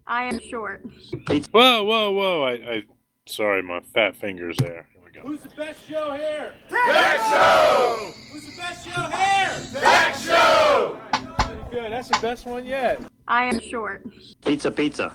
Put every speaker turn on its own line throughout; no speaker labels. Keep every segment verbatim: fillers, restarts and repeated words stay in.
I am short.
Whoa, whoa, whoa! I, I, sorry, my fat fingers there. Here we go.
Who's the best show here? Tech Show! Who's the best show here? Tech Show! Pretty good. That's the best one yet.
I am short.
Pizza, pizza.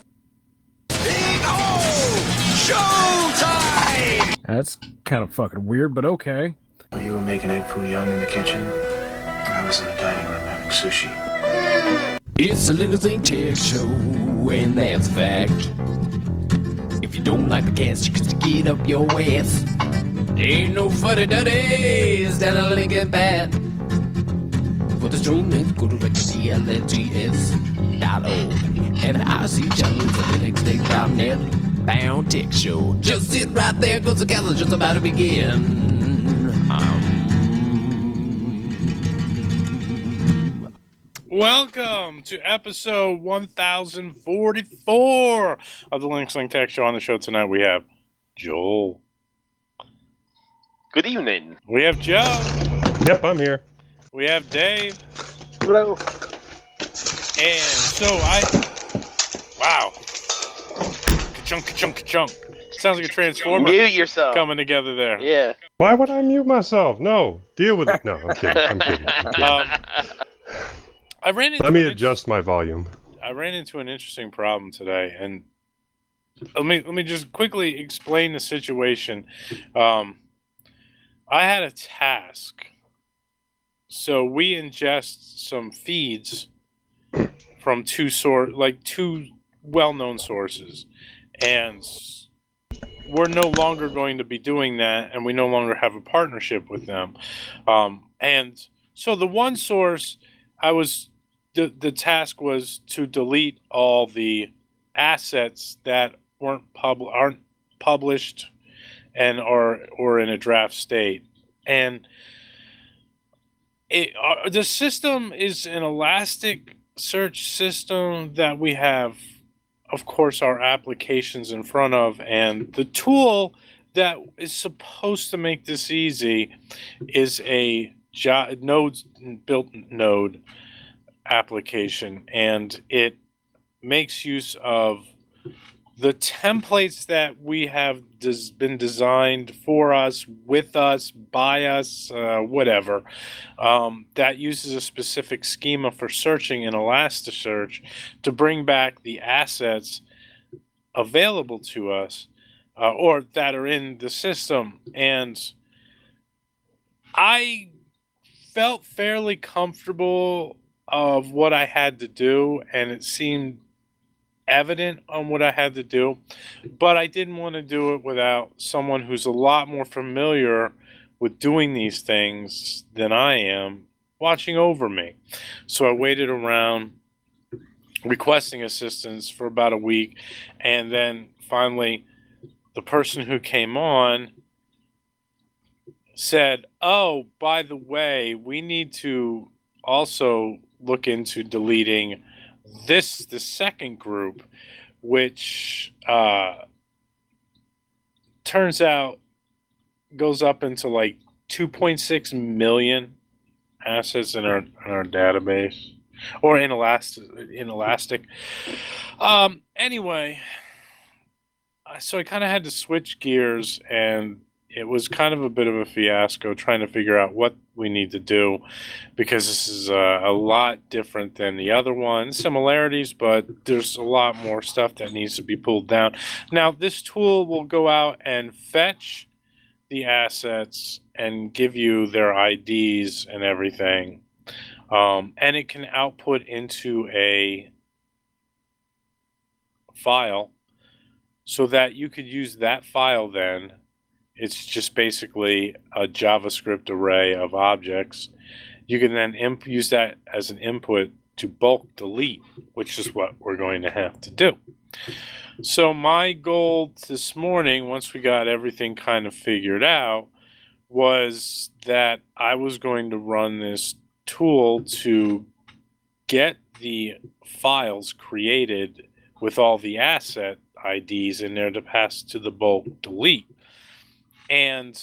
Showtime!
That's kind of fucking weird, but okay.
You were making egg foo young in the kitchen. I was in the dining room having sushi.
It's a little thing tech show, and that's a fact. If you don't like the cast, you can stick it up your ass. Ain't no funny duddies down a Lincoln Bat. For the streaming, go direct to C L N G S dot org. And I see channels at the next day dot net. Bound Tech Show. Just sit right there, cause the cast is just about to begin. Um,
Welcome to episode one thousand forty-four of the Linux Link Tech Show. On the show tonight, we have Joel.
Good evening.
We have Joe.
Yep, I'm here.
We have Dave.
Hello.
And so I... Wow. Ka-chunk, ka-chunk, ka-chunk. Sounds like a transformer
Mute yourself.
coming together there.
Yeah.
Why would I mute myself? No, deal with it. No, I'm kidding. I'm kidding. I'm kidding.
Um, I ran into
Let me
an
adjust my volume.
I ran into an interesting problem today, and let me let me just quickly explain the situation. Um, I had a task, so we ingest some feeds from two sort like two well-known sources, and we're no longer going to be doing that, and we no longer have a partnership with them. Um, and so the one source, I was. The, the task was to delete all the assets that weren't pub aren't published and are or in a draft state. And it uh, the system is an Elastic search system that we have, of course, our applications in front of, and the tool that is supposed to make this easy is a jo- node built node application, and it makes use of the templates that we have des- been designed for us, with us, by us, uh, whatever, um, that uses a specific schema for searching in Elasticsearch to bring back the assets available to us uh, or that are in the system. And I felt fairly comfortable of what I had to do, and it seemed evident on what I had to do, but I didn't want to do it without someone who's a lot more familiar with doing these things than I am watching over me. So I waited around requesting assistance for about a week, and then finally the person who came on said, oh, by the way, we need to also look into deleting this, the second group, which uh, turns out goes up into like two point six million assets in our in our database, or in Elastic. In Elastic. Um, anyway, so I kind of had to switch gears, and it was kind of a bit of a fiasco trying to figure out what we need to do, because this is uh, a lot different than the other one. Similarities, but there's a lot more stuff that needs to be pulled down. Now, this tool will go out and fetch the assets and give you their I Ds and everything. Um, and it can output into a file so that you could use that file then. It's just basically a JavaScript array of objects. You can then imp- use that as an input to bulk delete, which is what we're going to have to do. So my goal this morning, once we got everything kind of figured out, was that I was going to run this tool to get the files created with all the asset I Ds in there to pass to the bulk delete. And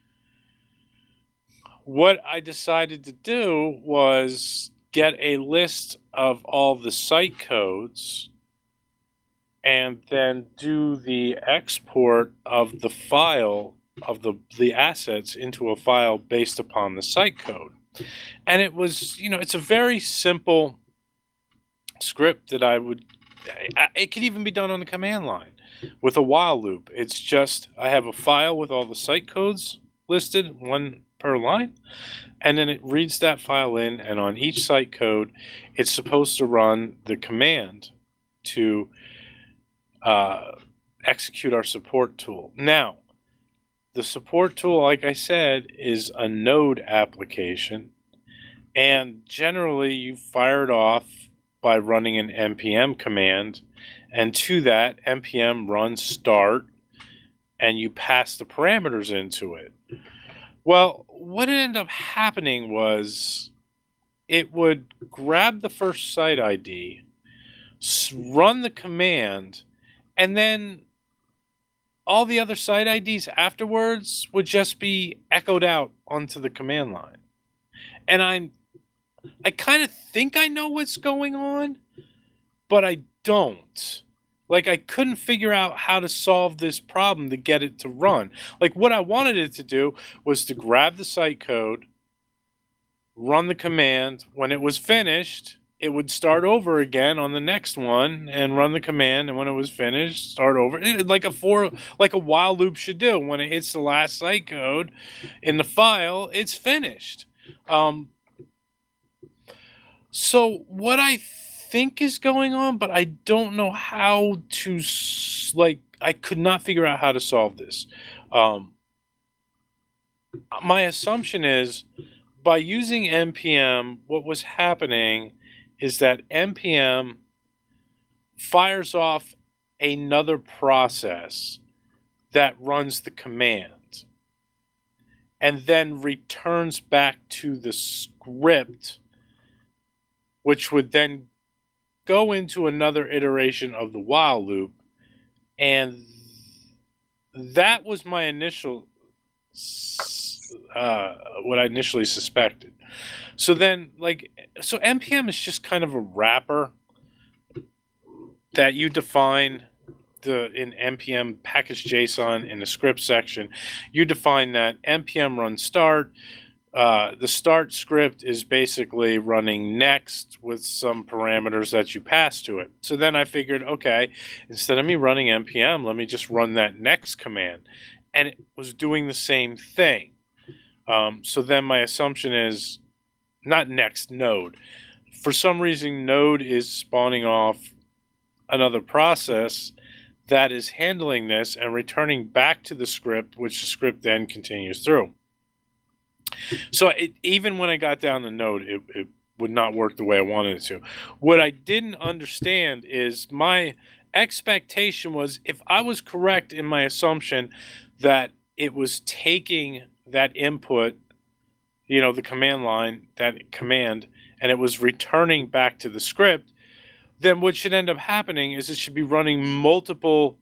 what I decided to do was get a list of all the site codes and then do the export of the file of the the assets into a file based upon the site code. And it was, you know, it's a very simple script that I would, I, it could even be done on the command line with a while loop. It's just, I have a file with all the site codes listed, one per line, and then it reads that file in, and on each site code, it's supposed to run the command to uh, execute our support tool. Now, the support tool, like I said, is a Node application, and generally you fire it off by running an npm command, and to that, npm run start, and you pass the parameters into it. Well, what ended up happening was it would grab the first site I D, run the command, and then all the other site I Ds afterwards would just be echoed out onto the command line. And I'm, I kind of think I know what's going on, but I don't. Like, I couldn't figure out how to solve this problem to get it to run. Like, what I wanted it to do was to grab the site code, run the command. When it was finished, it would start over again on the next one and run the command. And when it was finished, start over. It, like a for, like a while loop should do. When it hits the last site code in the file, it's finished. Um, so what I think is going on, but I don't know how to, like, I could not figure out how to solve this. Um, my assumption is by using npm, what was happening is that npm fires off another process that runs the command and then returns back to the script, which would then go into another iteration of the while loop. And that was my initial, uh, what I initially suspected. So then, like, so npm is just kind of a wrapper that you define the in npm package JSON in the script section. You define that npm run start. Uh, the start script is basically running next with some parameters that you pass to it. So then I figured, okay, instead of me running npm, let me just run that next command. And it was doing the same thing. Um, so then my assumption is not next node. For some reason, node is spawning off another process that is handling this and returning back to the script, which the script then continues through. So it, even when I got down the node, it, it would not work the way I wanted it to. What I didn't understand is my expectation was, if I was correct in my assumption that it was taking that input, you know, the command line, that command, and it was returning back to the script, then what should end up happening is it should be running multiple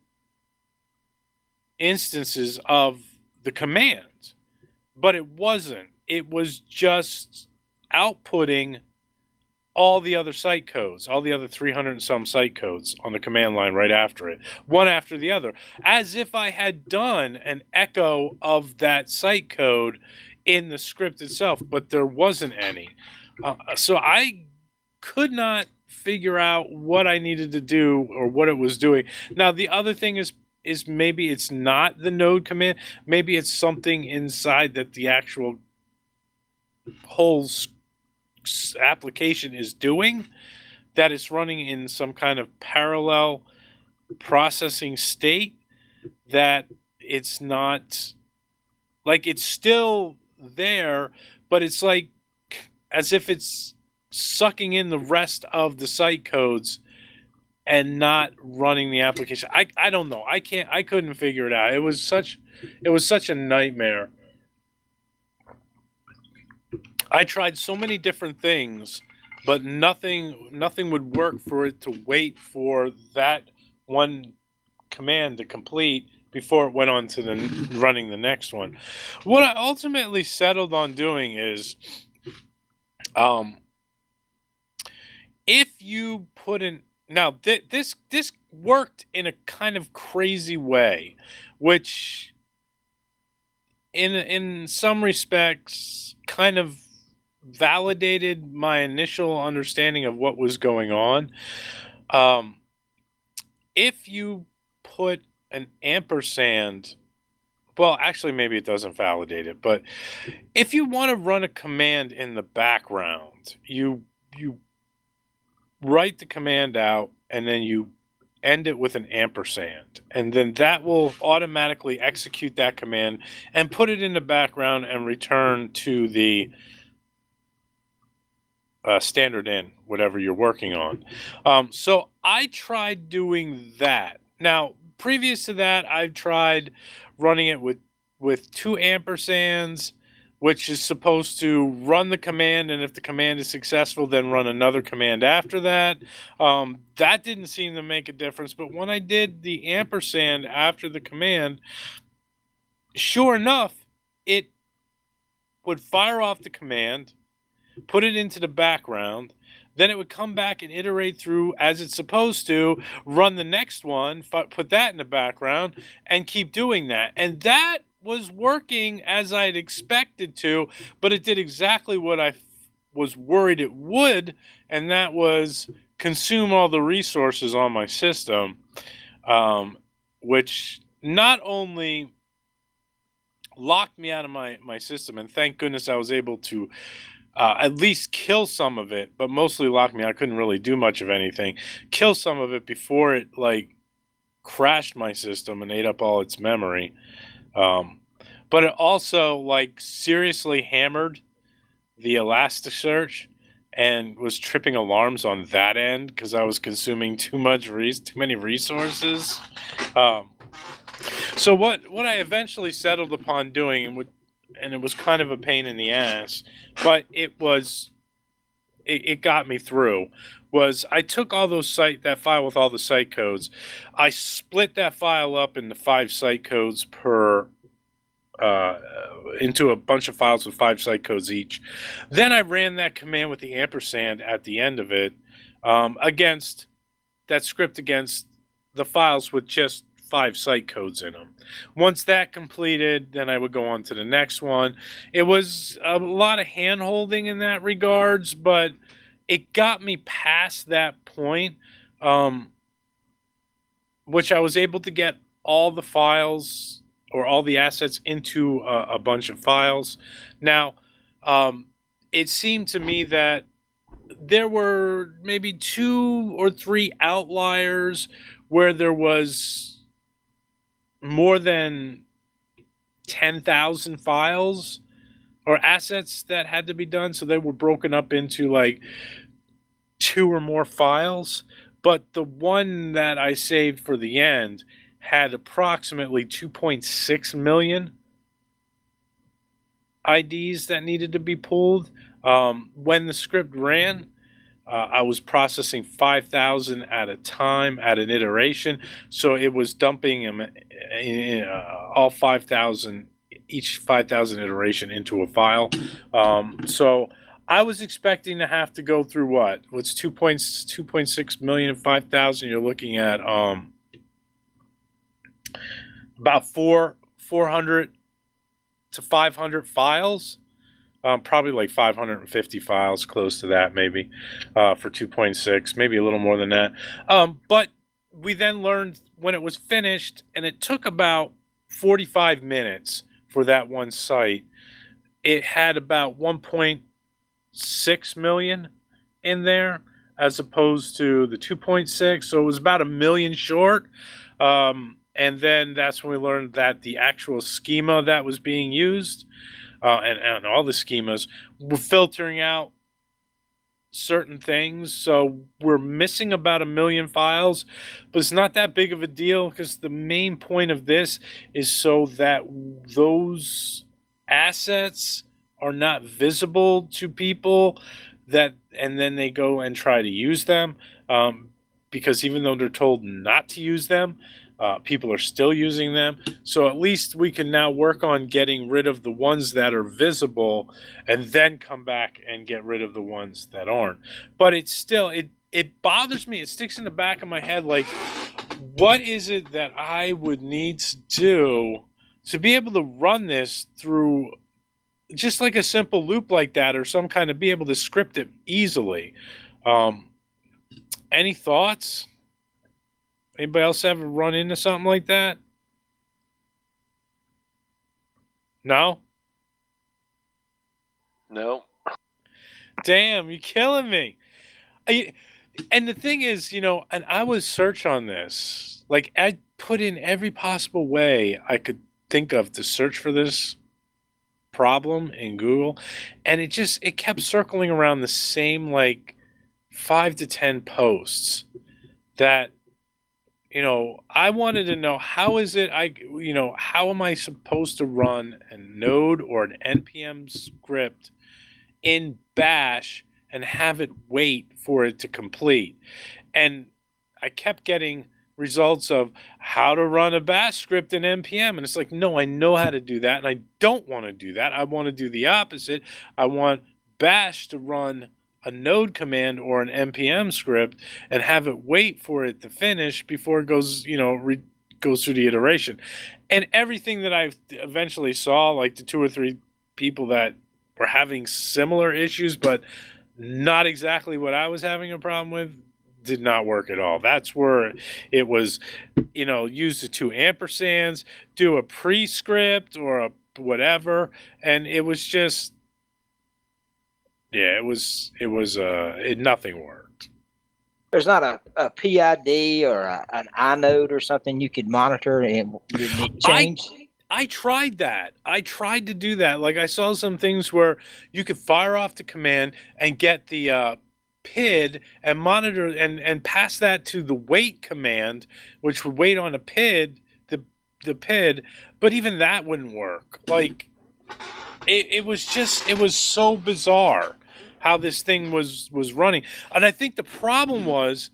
instances of the command. But it wasn't. It was just outputting all the other site codes, all the other three hundred and some site codes on the command line right after it, one after the other, as if I had done an echo of that site code in the script itself, but there wasn't any. Uh, so I could not figure out what I needed to do or what it was doing. Now, the other thing is, is maybe it's not the node command. Maybe it's something inside that the actual whole application is doing, that it's running in some kind of parallel processing state, that it's not, like, it's still there, but it's like as if it's sucking in the rest of the site codes and not running the application. I, I don't know. I can't, I couldn't figure it out. It was such, it was such a nightmare. I tried so many different things, but nothing, nothing would work for it to wait for that one command to complete before it went on to the running the next one. What I ultimately settled on doing is, um, if you put in, now th- this this worked in a kind of crazy way, which in in some respects kind of validated my initial understanding of what was going on. Um, if you put an ampersand, well, actually, maybe it doesn't validate it, but if you want to run a command in the background, you you write the command out and then you end it with an ampersand, and then that will automatically execute that command and put it in the background and return to the uh, standard in whatever you're working on. Um, so I tried doing that. Now, previous to that, I've tried running it with with two ampersands, which is supposed to run the command, and if the command is successful, then run another command after that. Um, that didn't seem to make a difference, but when I did the ampersand after the command, sure enough, it would fire off the command, put it into the background, then it would come back and iterate through as it's supposed to, run the next one, put that in the background, and keep doing that. And that was working as I'd expected to, but it did exactly what I was worried it would, and that was consume all the resources on my system, um, which not only locked me out of my, my system, and thank goodness I was able to Uh, at least kill some of it, but mostly locked me out. I couldn't really do much of anything. Kill some of it before it like crashed my system and ate up all its memory. Um, but it also like seriously hammered the Elasticsearch and was tripping alarms on that end because I was consuming too much res- too many resources. Um, so what what I eventually settled upon doing, and would and it was kind of a pain in the ass, but it was, it, it got me through, was I took all those site, that file with all the site codes, I split that file up into five site codes per, uh, into a bunch of files with five site codes each. Then I ran that command with the ampersand at the end of it, um, against, that script against the files with just five site codes in them. Once that completed, then I would go on to the next one. It was a lot of hand holding in that regards, but it got me past that point, um, which I was able to get all the files or all the assets into a, a bunch of files. Now, um, it seemed to me that there were maybe two or three outliers where there was more than ten thousand files or assets that had to be done. So they were broken up into like two or more files. But the one that I saved for the end had approximately two point six million I Ds that needed to be pulled. Um, when the script ran, Uh, I was processing five thousand at a time at an iteration. So it was dumping them in, uh, all five thousand, each five thousand iteration into a file. Um, so I was expecting to have to go through what? What's two point six million and five thousand? You're looking at um, about four, four hundred to five hundred files. Um, probably like five hundred fifty files, close to that, maybe, uh, for two point six, maybe a little more than that. Um, but we then learned when it was finished, and it took about forty-five minutes for that one site, it had about one point six million in there as opposed to the two point six. So it was about a million short. Um, and then that's when we learned that the actual schema that was being used, Uh, and, and all the schemas were filtering out certain things. So we're missing about a million files, but it's not that big of a deal because the main point of this is so that those assets are not visible to people that, and then they go and try to use them. Um, because even though they're told not to use them, Uh, people are still using them. So at least we can now work on getting rid of the ones that are visible and then come back and get rid of the ones that aren't. But it's still, it it bothers me. It sticks in the back of my head. Like, what is it that I would need to do to be able to run this through just like a simple loop like that, or some kind of be able to script it easily? Um, any thoughts? Anybody else ever run into something like that? No?
No.
Damn, you're killing me. I, and the thing is, you know, and I was search on this. Like, I put in every possible way I could think of to search for this problem in Google, and it just it kept circling around the same like five to ten posts that, you know, I wanted to know, how is it I you know how am I supposed to run a node or an N P M script in Bash and have it wait for it to complete? And I kept getting results of how to run a Bash script in N P M, and it's like, no, I know how to do that, and I don't want to do that. I want to do the opposite. I want Bash to run a node command or an N P M script and have it wait for it to finish before it goes, you know, re- goes through the iteration. And everything that I eventually saw, like the two or three people that were having similar issues, but not exactly what I was having a problem with, did not work at all. That's where it was, you know, use the two ampersands, do a pre-script or a whatever, and it was just, yeah, it was, it was, uh, it, nothing worked.
There's not a, a P I D or a, an inode or something you could monitor and it change?
I, I tried that. I tried to do that. Like, I saw some things where you could fire off the command and get the uh, P I D and monitor and, and pass that to the wait command, which would wait on a P I D, the the P I D, but even that wouldn't work. Like, it, it was just, it was so bizarre how this thing was was running. And I think the problem was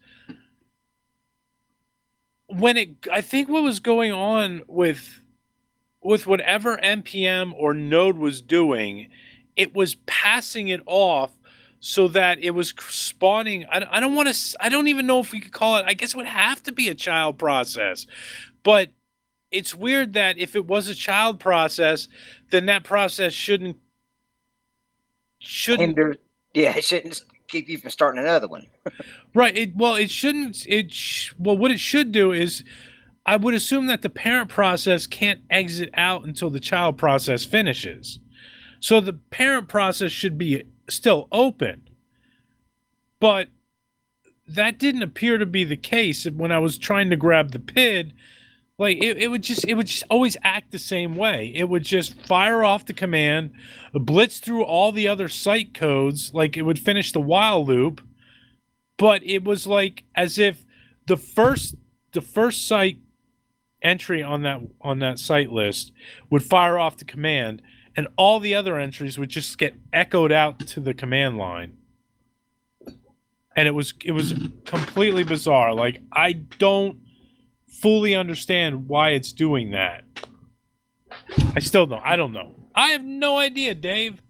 when it, I think what was going on with with whatever N P M or node was doing, it was passing it off so that it was spawning. I, I don't want to, I don't even know if we could call it, I guess it would have to be a child process. But it's weird that if it was a child process, then that process shouldn't, shouldn't,
Hinder, yeah, it shouldn't keep you from starting another one.
right. It, well, it shouldn't, it, sh- well, what it should do is, I would assume that the parent process can't exit out until the child process finishes. So the parent process should be still open. But that didn't appear to be the case when I was trying to grab the P I D. Like, it, it would just it would just always act the same way. It would just fire off the command, blitz through all the other site codes, like it would finish the while loop. But it was like as if the first the first site entry on that on that site list would fire off the command, and all the other entries would just get echoed out to the command line. And it was it was completely bizarre. Like, I don't fully understand why it's doing that. I still don't. I don't know. I have no idea, Dave.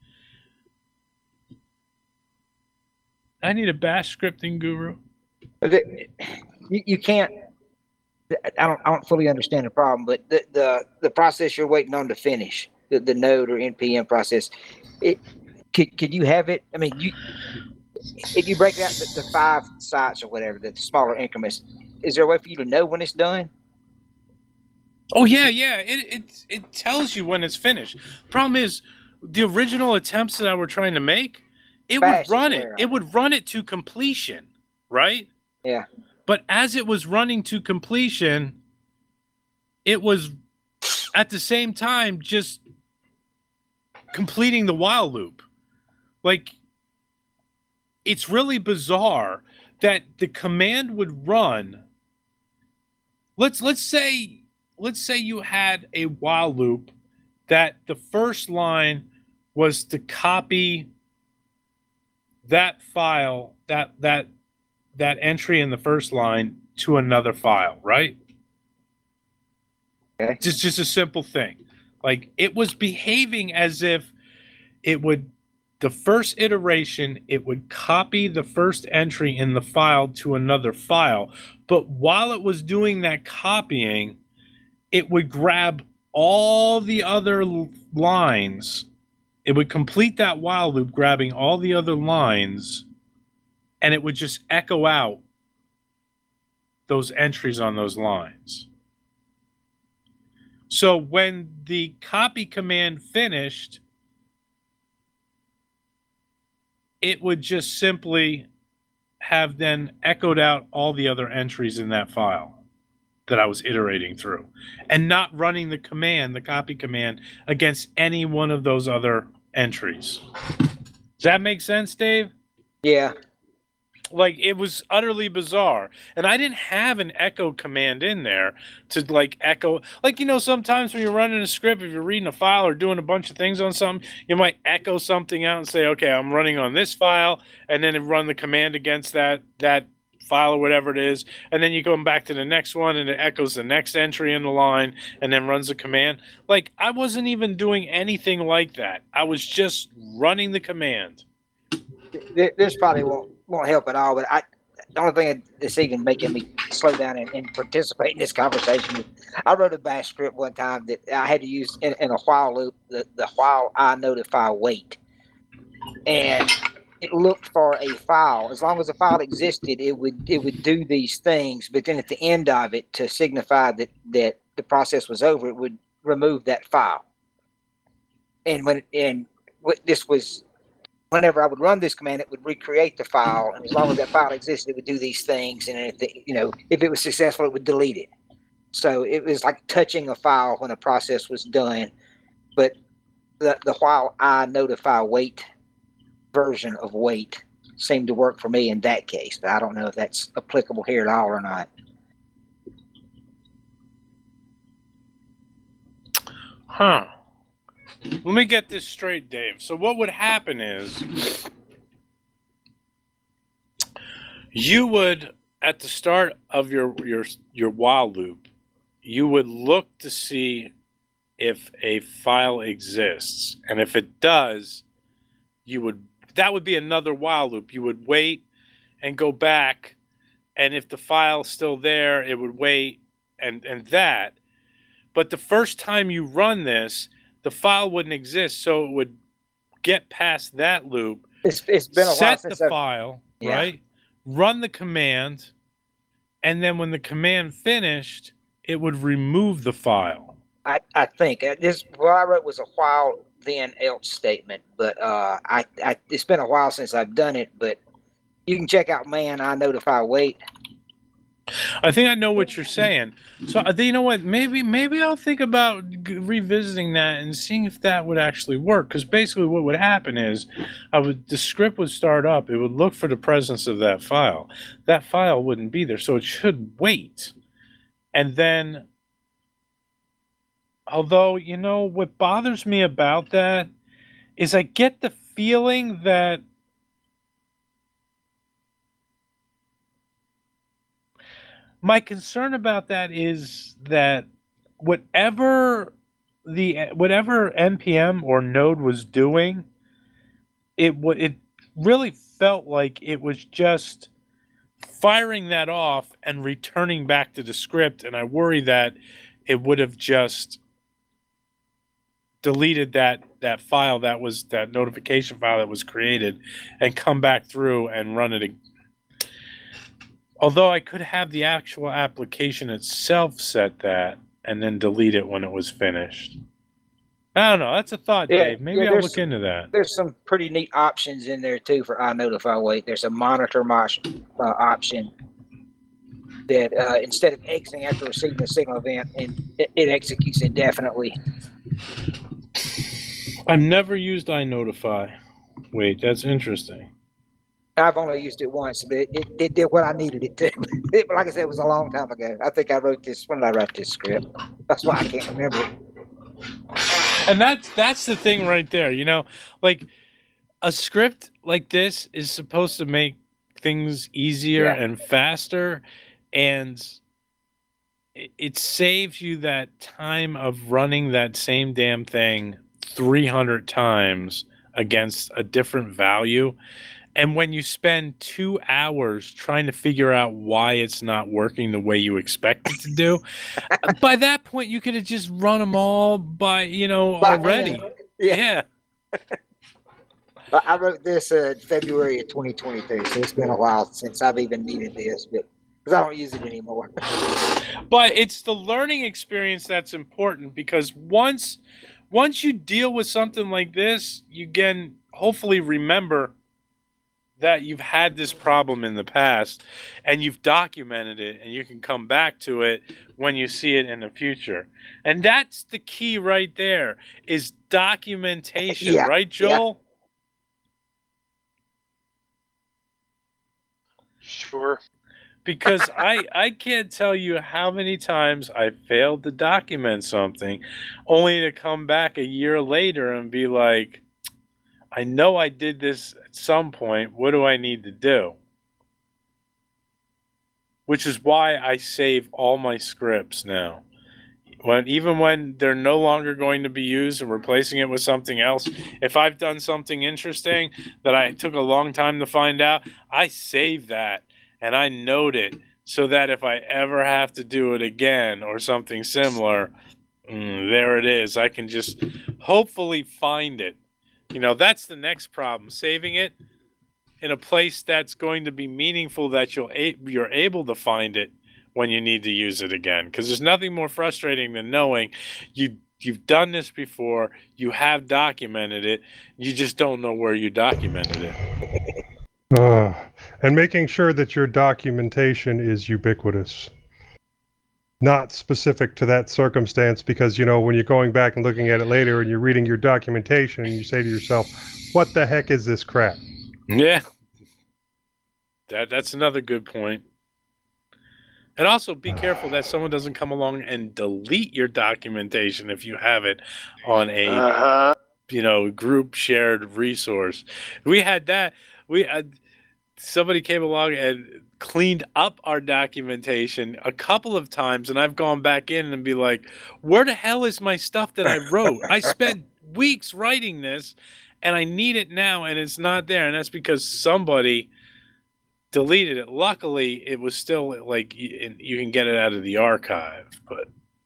I need a Bash scripting guru.
You, you can't. I don't. I don't fully understand the problem, but the the, the process you're waiting on to finish, the, the node or N P M process, it could could you have it? I mean, you if you break it out to, to five sites or whatever, the smaller increments, is there a way for you to know when it's done?
Oh yeah, yeah. It it it tells you when it's finished. Problem is, the original attempts that I were trying to make, it
Bash
would run
is
it.
where-
It would run it to completion, right?
Yeah.
But as it was running to completion, it was at the same time just completing the while loop. Like, it's really bizarre that the command would run. Let's let's say let's say you had a while loop that the first line was to copy that file, that that that entry in the first line to another file, right?
Okay.
Just just a simple thing. Like, it was behaving as if it would the first iteration, it would copy the first entry in the file to another file. But while it was doing that copying, it would grab all the other lines. It would complete that while loop, grabbing all the other lines, and it would just echo out those entries on those lines. So when the copy command finished, it would just simply have then echoed out all the other entries in that file that I was iterating through, and not running the command, the copy command, against any one of those other entries. Does that make sense, Dave?
Yeah.
Like, it was utterly bizarre. And I didn't have an echo command in there to, like, echo. Like, you know, sometimes when you're running a script, if you're reading a file or doing a bunch of things on something, you might echo something out and say, okay, I'm running on this file, and then run the command against that that file or whatever it is. And then you come back to the next one, and it echoes the next entry in the line, and then runs the command. Like, I wasn't even doing anything like that. I was just running the command.
This probably won't won't help at all, but I the only thing that's even making me slow down and, and participate in this conversation is I wrote a bash script one time that I had to use in, in a while loop, the, the while I notify wait. And it looked for a file. As long as the file existed, it would it would do these things, but then at the end of it, to signify that, that the process was over, it would remove that file. And when and what this was whenever I would run this command, it would recreate the file, and as long as that file existed, it would do these things. And if the, you know, if it was successful, it would delete it. So it was like touching a file when a process was done. But the the while I notify wait version of wait seemed to work for me in that case. But I don't know if that's applicable here at all or not.
Huh. Let me get this straight, Dave. So what would happen is you would, at the start of your your your while loop, you would look to see if a file exists, and if it does, you would that would be another while loop. You would wait and go back, and if the file's still there, it would wait and and that. But the first time you run this, the file wouldn't exist, so it would get past that loop.
It's, it's been a while
set
since
the
I've,
file,
yeah.
right? Run the command, and then when the command finished, it would remove the file.
I, I think uh, this what I wrote was a while then else statement, but uh, I, I it's been a while since I've done it. But you can check out man I notify wait.
I think I know what you're saying. So uh, you know what? Maybe maybe I'll think about g- revisiting that and seeing if that would actually work. Because basically, what would happen is, I would the script would start up. It would look for the presence of that file. That file wouldn't be there, so it should wait. And then, although you know what bothers me about that is, I get the feeling that my concern about that is that whatever the whatever N P M or Node was doing, it would it really felt like it was just firing that off and returning back to the script, and I worry that it would have just deleted that that file that was that notification file that was created and come back through and run it again. Although I could have the actual application itself set that and then delete it when it was finished. I don't know. That's a thought,
Yeah,
Dave. Maybe
yeah,
I'll
there's-
look into that.
There's some pretty neat options in there too for I notify wait. There's a monitor mosh, uh, option that uh, instead of exiting after receiving a signal event, and it, it executes indefinitely.
I've never used iNotify. Wait, that's interesting.
I've only used it once, but it, it, it did what I needed it to. It, like I said, it was a long time ago. I think I wrote this, when did I write this script? That's why I can't remember it.
And that's that's the thing right there. You know, like a script like this is supposed to make things easier
Yeah.
and faster, and it, it saves you that time of running that same damn thing three hundred times against a different value. And when you spend two hours trying to figure out why it's not working the way you expect it to do, by that point you could have just run them all by, you know,
By
already.
hand. Yeah.
Yeah.
I I wrote this uh, February of twenty twenty-two, so it's been a while since I've even needed this, but because I don't use it anymore.
But it's the learning experience that's important, because once once you deal with something like this, you can hopefully remember that you've had this problem in the past and you've documented it, and you can come back to it when you see it in the future. And that's the key right there, is documentation,
Yeah,
right, Joel?
Sure.
Because I I can't tell you how many times I failed to document something only to come back a year later and be like, I know I did this at some point. What do I need to do? Which is why I save all my scripts now. When even when they're no longer going to be used and replacing it with something else, if I've done something interesting that I took a long time to find out, I save that and I note it so that if I ever have to do it again or something similar, mm, there it is. I can just hopefully find it. You know, that's the next problem, saving it in a place that's going to be meaningful, that you'll a- you're able to find it when you need to use it again. Because there's nothing more frustrating than knowing you you've done this before, you have documented it, you just don't know where you documented it.
Uh, and making sure that your documentation is ubiquitous, not specific to that circumstance, because, you know, when you're going back and looking at it later and you're reading your documentation and you say to yourself, what the heck is this crap?
Yeah. That that's another good point. And also be careful that someone doesn't come along and delete your documentation if you have it on a
Uh-huh.
you know, group shared resource. We had that. We had somebody came along and cleaned up our documentation a couple of times, and I've gone back in and be like, where the hell is my stuff that I wrote? I spent weeks writing this and I need it now and it's not there. And that's because somebody deleted it. Luckily, it was still like you, you can get it out of the archive, but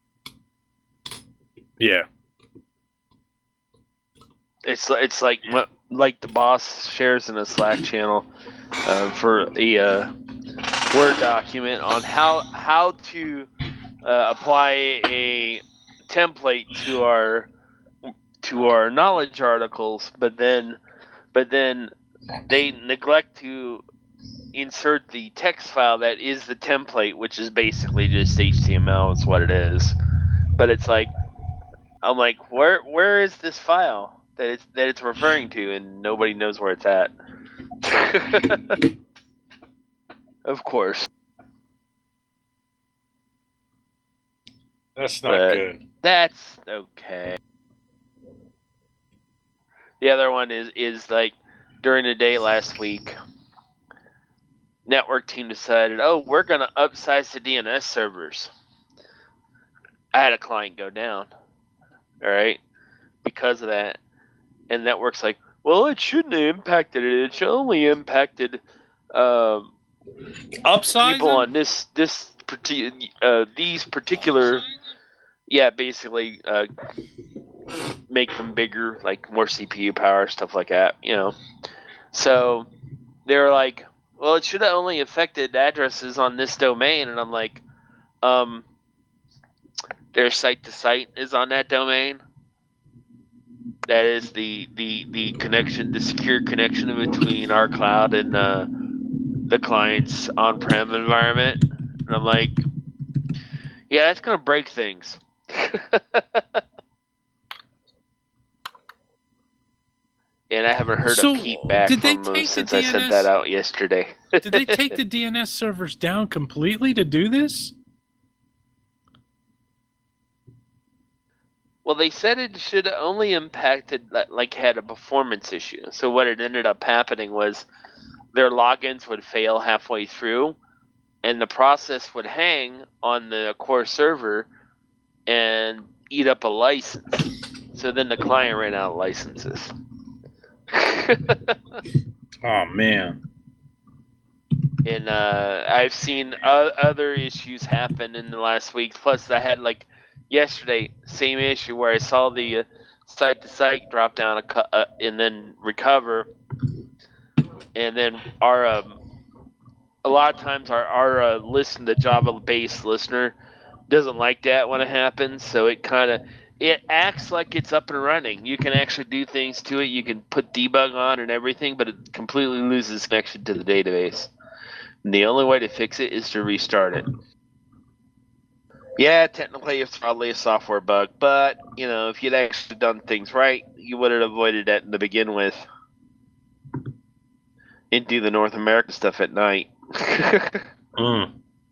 yeah.
It's it's like what like the boss shares in a Slack channel uh, for the uh, Word document on how how to uh, apply a template to our to our knowledge articles, but then but then they neglect to insert the text file that is the template, which is basically just H T M L. Is what it is. But it's like I'm like, where where is this file that it's that it's referring to, and nobody knows where it's at. Of course.
That's not
But
good.
That's okay. The other one is is like during the day last week, network team decided, oh, we're gonna upsize the D N S servers. I had a client go down. All right, because of that. And network's like, well, it shouldn't have impacted it. It should only impacted um,
Upsize
people
them?
on this this parti- uh, these particular, yeah, basically uh, make them bigger, like more C P U power, stuff like that. You know, so they're like, well, it should have only affected addresses on this domain, and I'm like, um, their site to site is on that domain. That is the, the, the connection, the secure connection between our cloud and uh, the client's on-prem environment. And I'm like, yeah, that's going to break things. And I haven't heard
So,
a peep back
did they
from them
take the
since I sent
D N S
that out yesterday.
Did they take the D N S servers down completely to do this?
Well, they said it should have only impacted, like, had a performance issue. So what it ended up happening was their logins would fail halfway through, and the process would hang on the core server and eat up a license. So then the client ran out of licenses.
Oh man.
And uh, I've seen o- other issues happen in the last week. Plus, I had like yesterday, same issue where I saw the uh, site to site drop down a cu- uh, and then recover, and then our um, a lot of times our our uh, listen the Java based listener doesn't like that when it happens, so it kind of it acts like it's up and running. You can actually do things to it. You can put debug on and everything, but it completely loses connection to the database. And the only way to fix it is to restart it. Yeah, technically it's probably a software bug, but you know, if you'd actually done things right, you would have avoided that to begin with. And do the North American stuff at night.
Mm.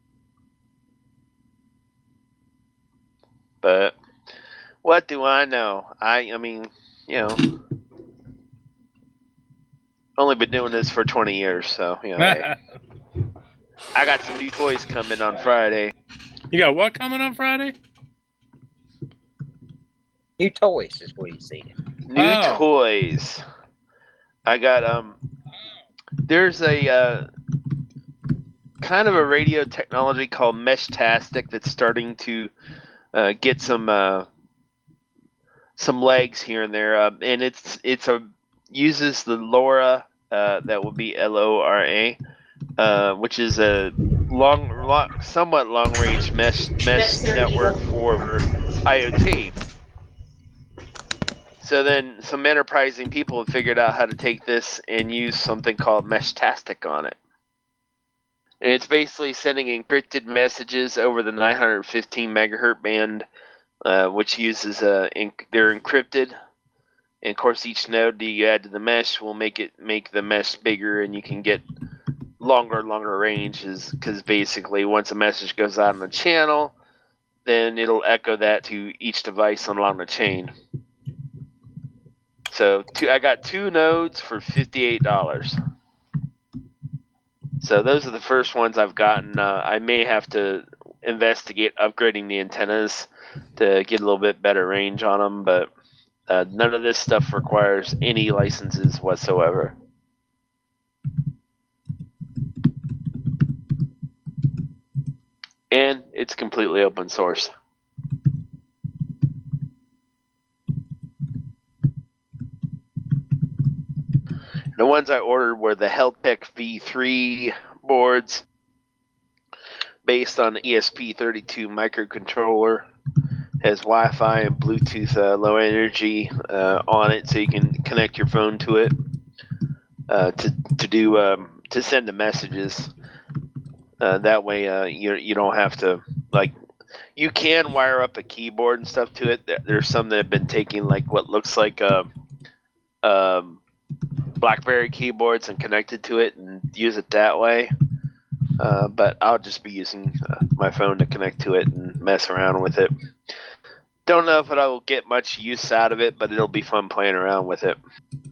But what do I know? I I mean, you know, only been doing this for twenty years, so you know, hey. I got some new toys coming on Friday.
You got what coming on Friday?
New toys is what he said.
New
Oh.
toys. I got um. There's a uh, kind of a radio technology called Meshtastic that's starting to uh, get some uh, some legs here and there, uh, and it's it's a uses the LoRa, uh, that would be L O R A, uh, which is a long, long somewhat long range mesh mesh network for IoT. So then some enterprising people have figured out how to take this and use something called Meshtastic on it. And it's basically sending encrypted messages over the nine hundred fifteen megahertz band, uh, which uses, uh, inc- they're encrypted. And of course, each node that you add to the mesh will make it make the mesh bigger, and you can get longer and longer ranges, because basically once a message goes out on the channel, then it'll echo that to each device along the chain. So two, I got two nodes for fifty-eight dollars. So those are the first ones I've gotten. Uh, I may have to investigate upgrading the antennas to get a little bit better range on them, but uh, none of this stuff requires any licenses whatsoever. And it's completely open source. The ones I ordered were the Heltec V three boards based on the E S P thirty-two microcontroller. Has Wi-Fi and Bluetooth uh, low energy uh, on it, so you can connect your phone to it uh, to to do um, to send the messages. Uh, that way, uh, you you don't have to like. You can wire up a keyboard and stuff to it. There's some that have been taking like what looks like a. Um, BlackBerry keyboards and connected to it and use it that way. Uh, but I'll just be using uh, my phone to connect to it and mess around with it. Don't know if I will get much use out of it, but it'll be fun playing around with it.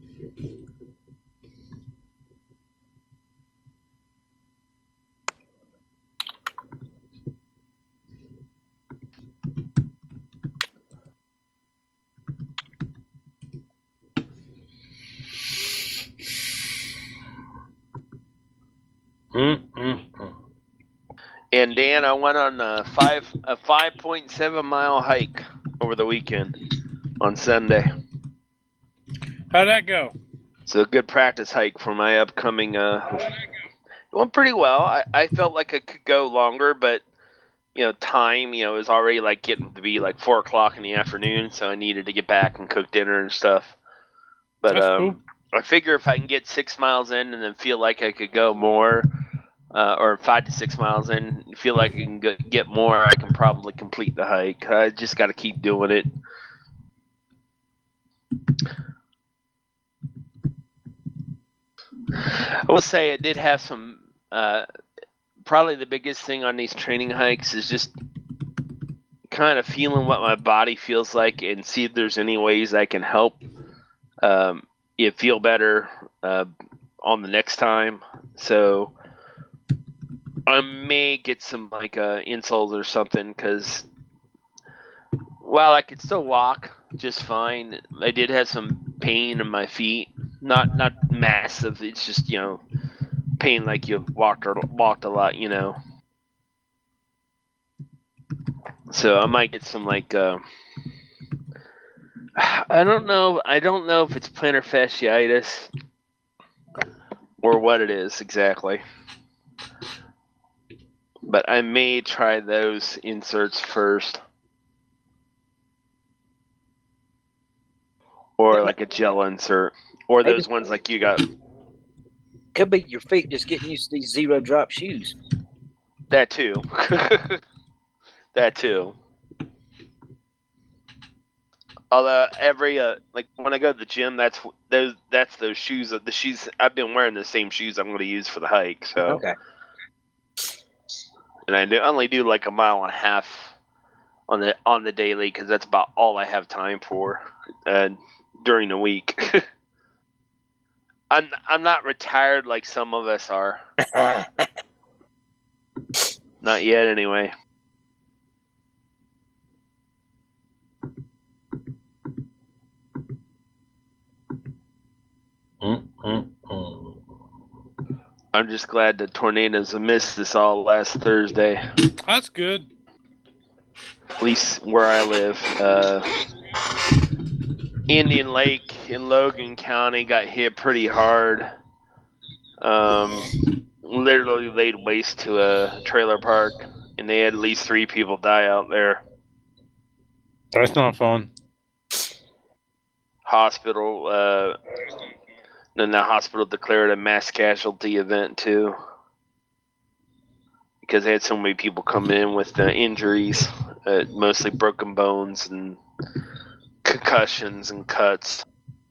Mm-hmm.
And Dan, I went on a five a five point seven mile hike over the weekend on Sunday.
How'd that go?
It's a good practice hike for my upcoming. Uh, it went pretty well. I, I felt like I could go longer, but you know, time, you know, it was already like getting to be like four o'clock in the afternoon, so I needed to get back and cook dinner and stuff. But
That's
um,
cool.
I figure if I can get six miles in and then feel like I could go more, uh, or five to six miles in, feel like I can go, get more, I can probably complete the hike. I just got to keep doing it. I will say it did have some. Uh, probably the biggest thing on these training hikes is just kind of feeling what my body feels like and see if there's any ways I can help um, it feel better uh, on the next time. So I may get some like uh, insoles or something, because while I could still walk just fine, I did have some pain in my feet. not not massive. It's just, you know, pain like you've walked or walked a lot, you know. So I might get some like uh, I don't know. I don't know if it's plantar fasciitis or what it is exactly. But I may try those inserts first. Or like a gel insert. Or those ones like you got.
Could be your feet just getting used to these zero drop shoes.
That too. That too. Although every uh, like when I go to the gym, that's those that's those shoes. The shoes I've been wearing the same shoes I'm going to use for the hike. So
Okay.
And I do only do like a mile and a half on the on the daily because that's about all I have time for uh, during the week. I'm I'm not retired like some of us are. Not yet, anyway.
Mm-mm-mm.
I'm just glad the tornadoes missed us all last Thursday.
That's good.
At least where I live. Uh, Indian Lake in Logan County got hit pretty hard. Um, literally laid waste to a trailer park, and they had at least three people die out there.
That's not fun.
Hospital, uh, then the hospital declared a mass casualty event too, because they had so many people come in with uh, injuries, uh, mostly broken bones and concussions and cuts.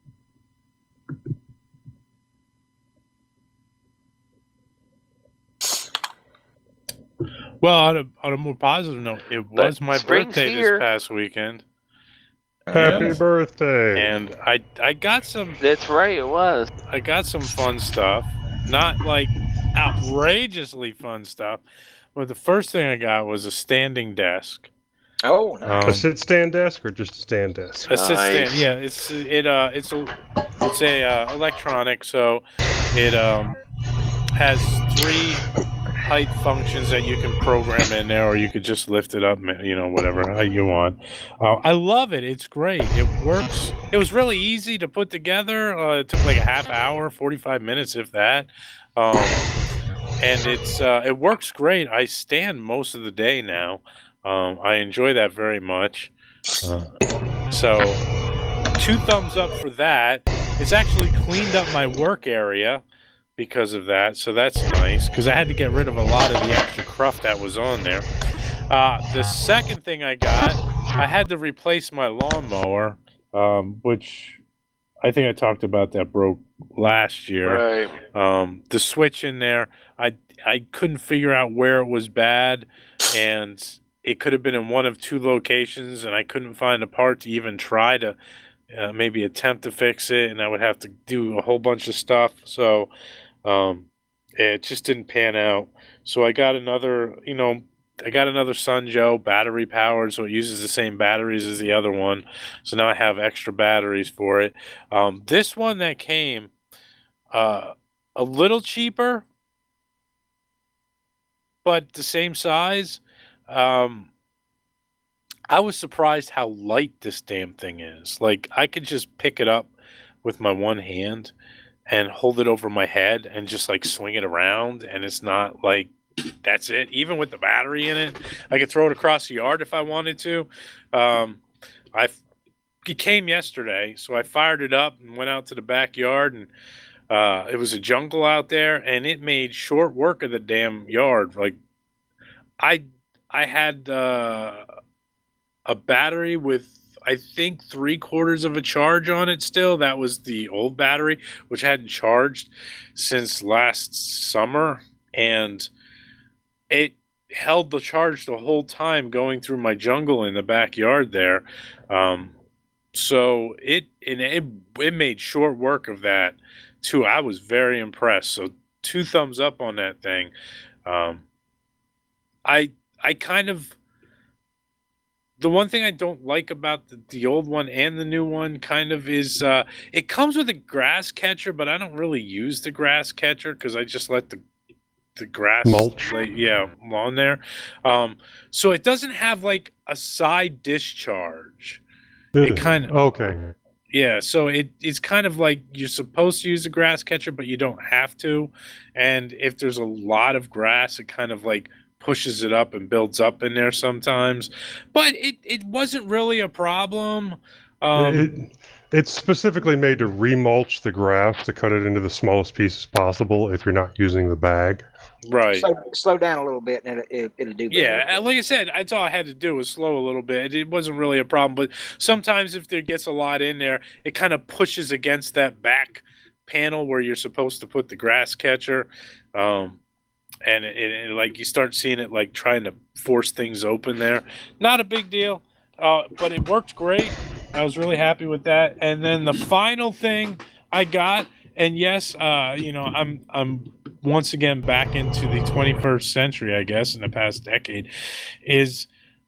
Well, on a, on a more positive note, it
But
was my
spring's
birthday
here.
this past weekend,
Happy
Yes.
birthday.
and I I got some
That's right, it was.
I got some fun stuff. Not like outrageously fun stuff, but the first thing I got was a standing desk.
Oh, nice.
A
Um,
sit stand desk or just a stand desk?
a sit stand,
Nice.
yeah. It's it uh it's a it's a uh, electronic, so it um has three height functions that you can program in there, or you could just lift it up, you know, whatever how you want. Uh, I love it. It's great. It works. It was really easy to put together. Uh, it took like a half hour, forty-five minutes, if that. Um, and it's uh, it works great. I stand most of the day now. Um, I enjoy that very much. Uh, so, two thumbs up for that. It's actually cleaned up my work area because of that, so that's nice, because I had to get rid of a lot of the extra cruft that was on there. Uh, the second thing I got, I had to replace my lawnmower, um, which I think I talked about that broke last year.
Right.
Um, the switch in there, I I couldn't figure out where it was bad, and it could have been in one of two locations, and I couldn't find a part to even try to uh, maybe attempt to fix it, and I would have to do a whole bunch of stuff. So um, it just didn't pan out. So I got another, you know, I got another Sunjoe battery powered, so it uses the same batteries as the other one. So now I have extra batteries for it. Um, this one that came uh, a little cheaper, but the same size. Um, I was surprised how light this damn thing is. Like, I could just pick it up with my one hand and hold it over my head and just like swing it around, and it's not like that's it. Even with the battery in it, I could throw it across the yard if I wanted to. Um, I it came yesterday, so I fired it up and went out to the backyard, and uh, it was a jungle out there, and it made short work of the damn yard. Like I I had uh, a battery with, I think, three quarters of a charge on it still. That was the old battery, which hadn't charged since last summer. And it held the charge the whole time going through my jungle in the backyard there. Um, so it, and it, it made short work of that too. I was very impressed. So two thumbs up on that thing. Um, I, I kind of the one thing I don't like about the, the old one and the new one kind of is uh, it comes with a grass catcher, but I don't really use the grass catcher because I just let the the grass
Mulch.
lay, yeah, on there. Um, so it doesn't have like a side discharge. It kind of
Okay.
yeah, so it it's kind of like you're supposed to use a grass catcher, but you don't have to. And if there's a lot of grass, it kind of like pushes it up and builds up in there sometimes. But it, it wasn't really a problem. Um,
it, it's specifically made to remulch the grass to cut it into the smallest pieces possible if you're not using the bag.
right.
Slow, slow down a little bit, and it'll, it'll do better.
Yeah, and like I said, that's all I had to do was slow a little bit. It wasn't really a problem, but sometimes if there gets a lot in there, it kind of pushes against that back panel where you're supposed to put the grass catcher. Um, and it, it, it, like you start seeing it like trying to force things open there. Not a big deal, uh, but it worked great. I was really happy with that. And then the final thing I got, and yes, uh, you know, I'm I'm once again back into the twenty-first century, I guess, in the past decade, is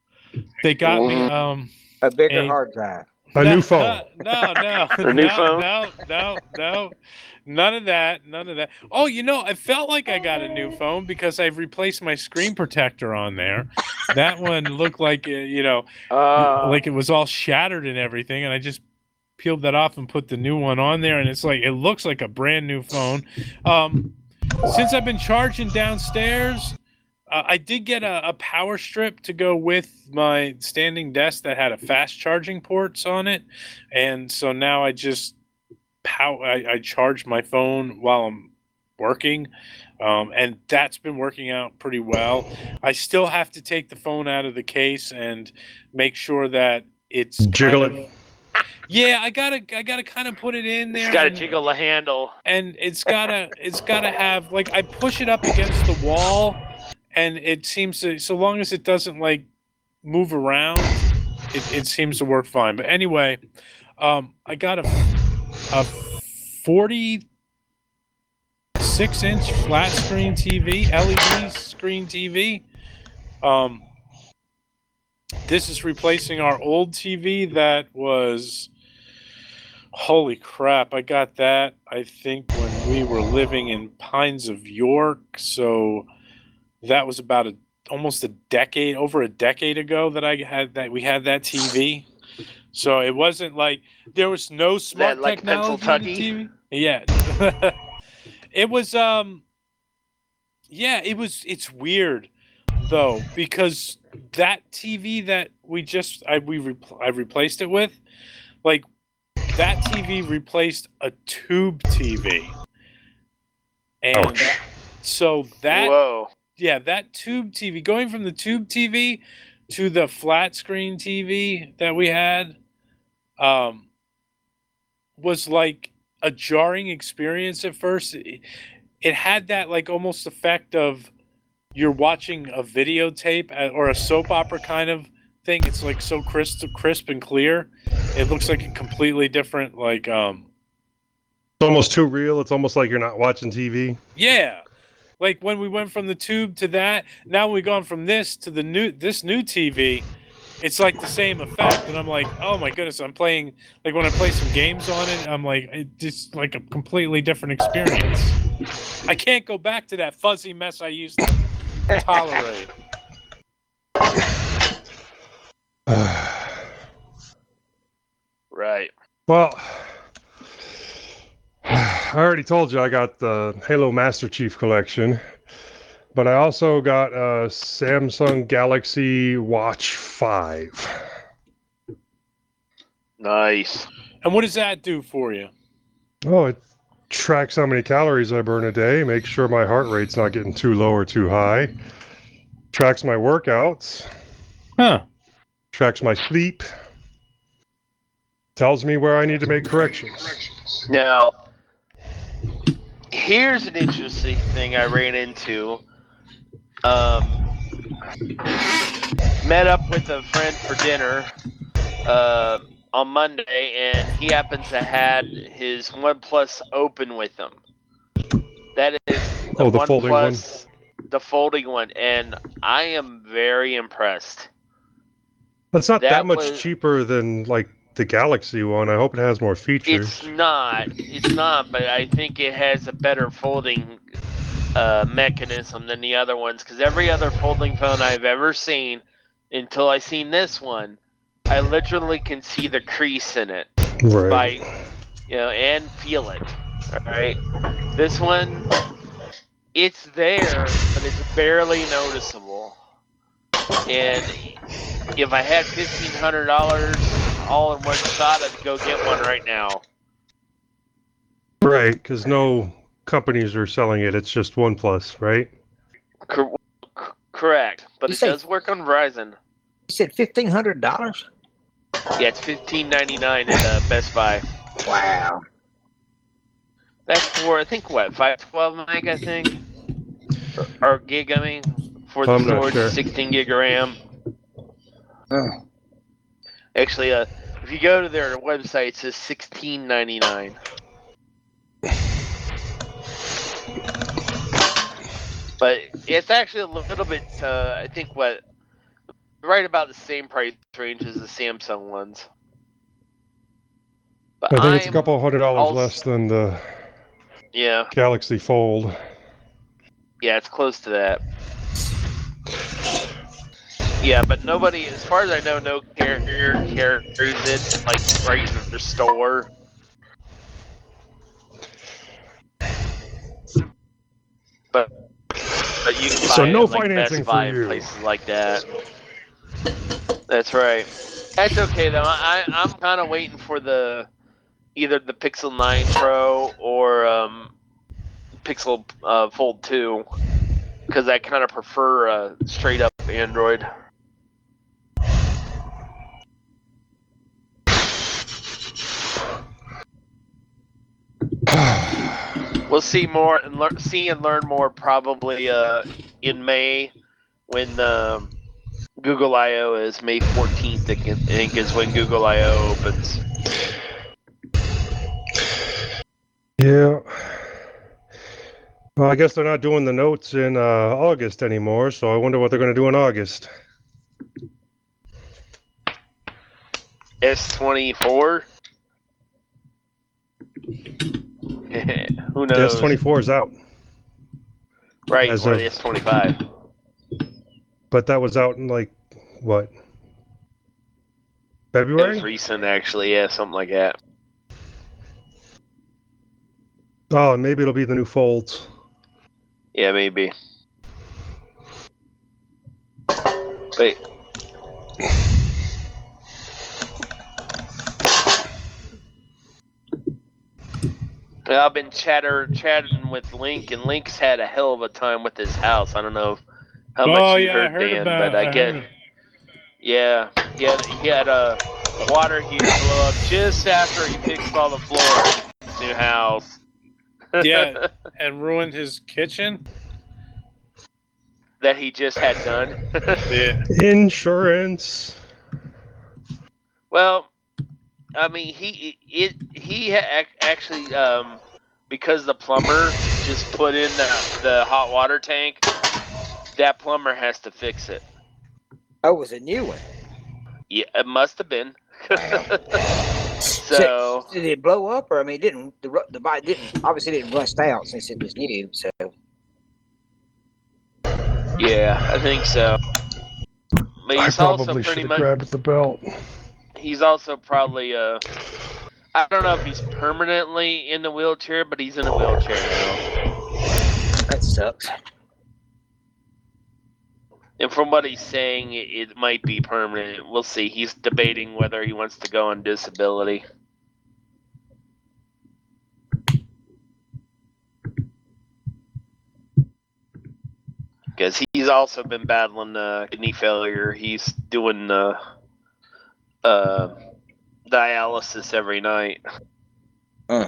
they got me um
A bigger
a-
hard drive.
A
no,
new phone.
No, no, no,
A new
no,
phone?
no, no, no, none of that, none of that. Oh, you know, I felt like I got a new phone because I've replaced my screen protector on there. That one looked like uh, you know,
Uh,
like it was all shattered and everything, and I just peeled that off and put the new one on there, and it's like it looks like a brand new phone. Um, since I've been charging downstairs. Uh, I did get a, a power strip to go with my standing desk that had a fast charging ports on it, and so now I just pow I, I charge my phone while I'm working, um, and that's been working out pretty well. I still have to take the phone out of the case and make sure that it's
Jiggle
kind
it.
of- yeah, I gotta I gotta kind of put it in there.
it's got to
and-
jiggle the handle.
and it's gotta it's gotta have like I push it up against the wall, and it seems to so long as it doesn't like move around, it, it seems to work fine. But anyway, um, I got a a forty-six inch flat screen T V, L E D screen T V. Um, this is replacing our old T V that was. Holy crap, I got that, I think, when we were living in Pines of York. So that was about a almost a decade, over a decade ago that I had that we had that T V. So it wasn't like there was no smart
that like
technology
pencil
in the
tucky?
T V. Yeah. It was um yeah, it was it's weird though, because that T V that we just I we repl- I replaced it with, like that T V replaced a tube T V. And
Ouch.
so that
Whoa.
yeah, that tube T V, going from the tube T V to the flat screen T V that we had, um, was like a jarring experience at first. It, it had that like almost effect of you're watching a videotape uh, or a soap opera kind of thing. It's like so crisp, crisp and clear. It looks like a completely different, like, um,
It's almost too real. It's almost like you're not watching T V.
yeah. Like when we went from the tube to that, now we've gone from this to the new this new T V. It's like the same effect, and I'm like, oh my goodness, I'm playing like when I play some games on it, I'm like, it's just like a completely different experience. I can't go back to that fuzzy mess I used to tolerate.
Right.
Well, I already told you I got the Halo Master Chief collection, but I also got a Samsung Galaxy Watch five.
Nice.
And what does that do for you?
Oh, it tracks how many calories I burn a day, makes sure my heart rate's not getting too low or too high, tracks my workouts,
Huh.
tracks my sleep, tells me where I need to make corrections.
Now, here's an interesting thing I ran into. Um, met up with a friend for dinner uh, on Monday, and he happens to had his OnePlus open with him. That is the
Oh, the folding one?
OnePlus, the folding one, and I am very impressed.
It's not that,
That
much
was-
cheaper than like the Galaxy one. I hope it has more features.
It's not. It's not, but I think it has a better folding uh, mechanism than the other ones. Because every other folding phone I've ever seen, until I seen this one, I literally can see the crease in it
right.
by, you know, and feel it. All right. This one, it's there, but it's barely noticeable. And if I had fifteen hundred dollars all in one shot, I'd go get one right now.
Right, because no companies are selling it. It's just OnePlus, right?
Cor- c- correct, but
You
it
say-
does work on Verizon.
You said fifteen hundred dollars?
Yeah, it's fifteen ninety nine at uh, Best Buy.
Wow.
That's for I think what five twelve meg I think, or, or gig I mean for the
I'm not
storage,
sure.
sixteen gig of RAM.
Oh.
Actually, uh, if you go to their website, it says sixteen ninety nine. But it's actually a little bit, uh, I think, what right about the same price range as the Samsung ones. But
I think it's a
I'm-
couple hundred dollars
also-
less than the
Yeah,
Galaxy Fold.
yeah, it's close to that. Yeah, but nobody, as far as I know, no carrier carries it like right in the store. But but you can buy
So
it
no
at, like,
financing
Best Buy
for
and
you.
places like that. That's right. That's okay though. I I'm kind of waiting for the either the Pixel nine Pro or um, Pixel uh, Fold two because I kind of prefer uh, straight up Android. We'll see more and learn, see and learn more probably uh, in May when um, Google I O is May fourteenth. I think is when Google I O opens.
Yeah. Well, I guess they're not doing the notes in uh, August anymore, so I wonder what they're going to do in August.
S twenty-four. Who
The
knows?
S twenty-four is out,
Right,
as
or
of-
the S twenty-five.
but that was out in like, what?
It
February?
was recent, actually. Yeah, something like that.
Oh, and maybe it'll be the new Folds.
Yeah, maybe. Wait. Well, I've been chatter chatting with Link, and Link's had a hell of a time with his house. I don't know how much
oh
you
yeah,
heard,
I heard
Dan,
about.
but I,
I
get.
heard-
Yeah, he had, he had a water heater blow up just after he fixed all the floors in his new house.
Yeah. and ruined his kitchen.
That he just had done.
Yeah.
Insurance.
Well, I mean, he it he ha- ac- actually um because the plumber just put in the, the hot water tank. That plumber has to fix it.
Oh, it was a new one.
Yeah, it must have been.
So,
so
did it blow up, or I mean, it didn't the ru- the bike didn't obviously didn't rust out since it was new. So
yeah, I think so. But
I
he's also
probably should
pretty
have
much.
grabbed the belt.
He's also probably uh. I don't know if he's permanently in the wheelchair, but he's in a wheelchair now.
that sucks.
And from what he's saying, it, it might be permanent. We'll see. He's debating whether he wants to go on disability. Because he's also been battling uh, kidney failure. He's doing uh, uh, dialysis every night.
Uh.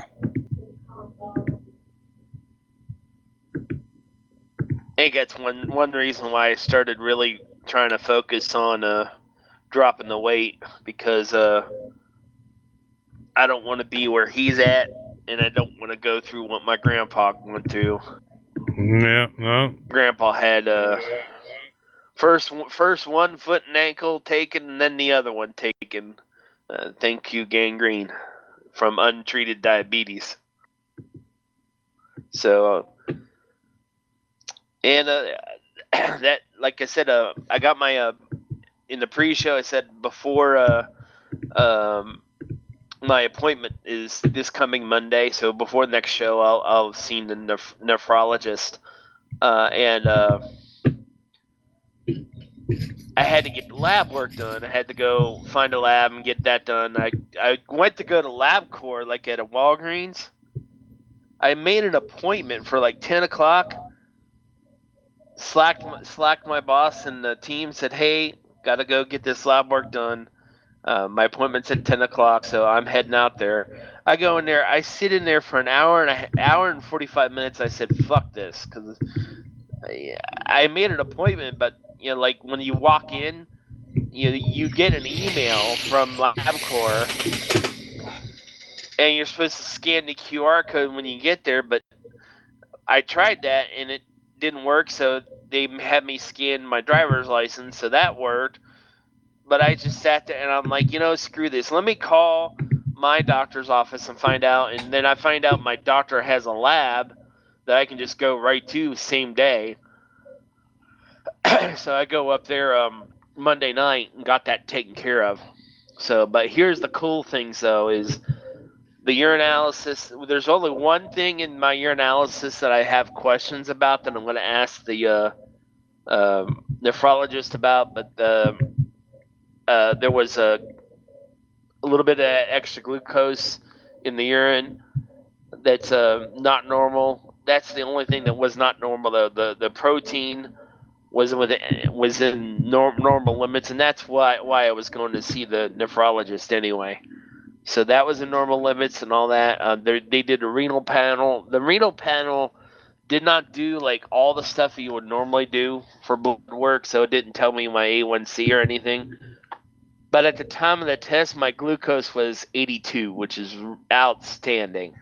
I think that's one one reason why I started really trying to focus on uh, dropping the weight, because uh, I don't want to be where he's at, and I don't want to go through what my grandpa went through.
Yeah. No.
Grandpa had uh, First, first one foot and ankle taken, and then the other one taken. Uh, thank you, gangrene, from untreated diabetes. So, uh, and uh, that, like I said, uh, I got my uh, in the pre-show. I said before uh, um, my appointment is this coming Monday. So before the next show, I'll I'll see the neph- nephrologist, uh, and. Uh, I had to get lab work done. I had to go find a lab and get that done. I, I went to go to LabCorp, like at a Walgreens. I made an appointment for like ten o'clock. Slacked, slacked my boss and the team, said, hey, got to go get this lab work done. Uh, my appointment's at ten o'clock, so I'm heading out there. I go in there. I sit in there for an hour and a hour and forty-five minutes. I said, fuck this, because I, I made an appointment, but you know, like when you walk in, you you get an email from LabCorp, and you're supposed to scan the Q R code when you get there. But I tried that and it didn't work, so they had me scan my driver's license, so that worked. But I just sat there and I'm like, you know, screw this. Let me call my doctor's office and find out. And then I find out my doctor has a lab that I can just go right to same day. So I go up there um, Monday night and got that taken care of. So, but here's the cool things though, is the urinalysis. There's only one thing in my urinalysis that I have questions about that I'm going to ask the uh, uh, nephrologist about. But uh, uh, there was a, a little bit of extra glucose in the urine that's uh, not normal. That's the only thing that was not normal though. The the protein was within was in norm, normal limits, and that's why why I was going to see the nephrologist anyway. So that was in normal limits and all that. Uh, they did a renal panel. The renal panel did not do like all the stuff you would normally do for blood work, so it didn't tell me my A one C or anything. But at the time of the test, my glucose was eighty-two, which is outstanding.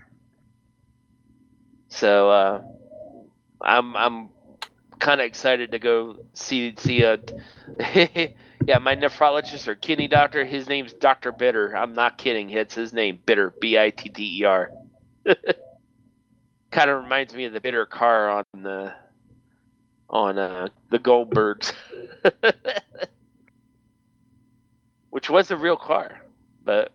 So uh, I'm I'm. kind of excited to go see see a yeah my nephrologist or kidney doctor. His name's Doctor Bitter. I'm not kidding. It's his name, Bitter, B I T T E R. Kind of reminds me of the Bitter car on the on uh, the Goldbergs, which was a real car, but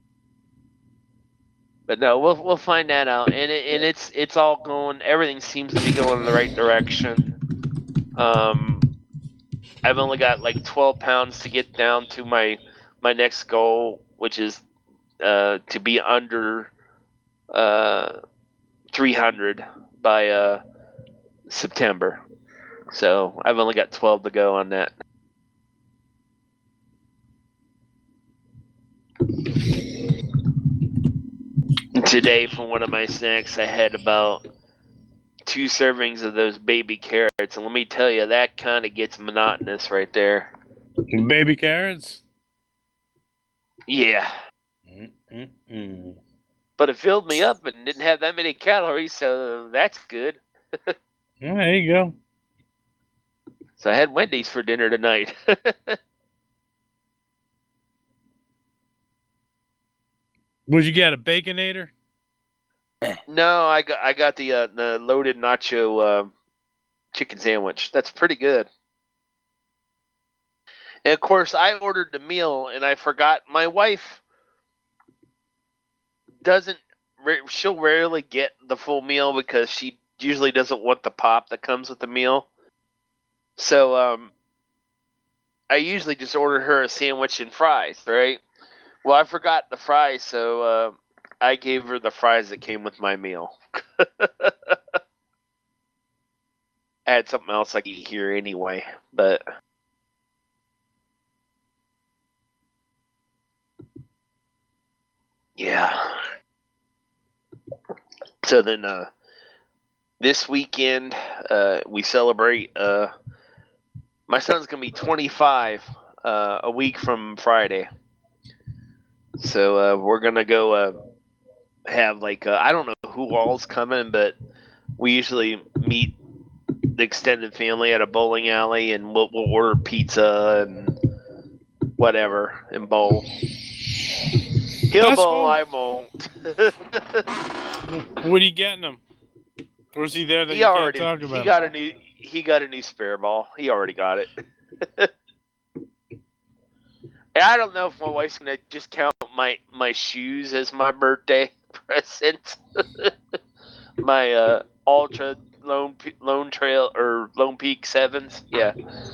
but no, we'll we'll find that out. And it, and it's it's all going. Everything seems to be going in the right direction. Um, I've only got like twelve pounds to get down to my my next goal, which is uh, to be under uh, three hundred by uh, September. So I've only got twelve to go on that. Today, for one of my snacks, I had about two servings of those baby carrots, and let me tell you, that kind of gets monotonous right there.
Baby carrots?
Yeah.
Mm-mm-mm.
But it filled me up and didn't have that many calories, so that's good.
Well, there you go.
So I had Wendy's for dinner tonight.
Would you get a Baconator?
No, I got I got the uh, the loaded nacho uh, chicken sandwich. That's pretty good. And of course, I ordered the meal and I forgot. My wife doesn't. She'll rarely get the full meal because she usually doesn't want the pop that comes with the meal. So um, I usually just order her a sandwich and fries, right? Well, I forgot the fries, so uh, I gave her the fries that came with my meal. I had something else I could eat here anyway, but yeah. So then uh, this weekend uh, we celebrate. Uh, my son's gonna be twenty-five uh, a week from Friday. So uh, we're gonna go uh, have like uh, I don't know who all's coming, but we usually meet the extended family at a bowling alley, and we'll, we'll order pizza and whatever and bowl. He'll
That's
bowl,
fun.
I won't.
What are you getting him? Or is he there that
he
you
already
can't talk about?
he got a new he got a new spare ball. He already got it. And I don't know if my wife's gonna just count my my shoes as my birthday present. my uh, Ultra Lone Lone Trail or Lone Peak sevens, yeah.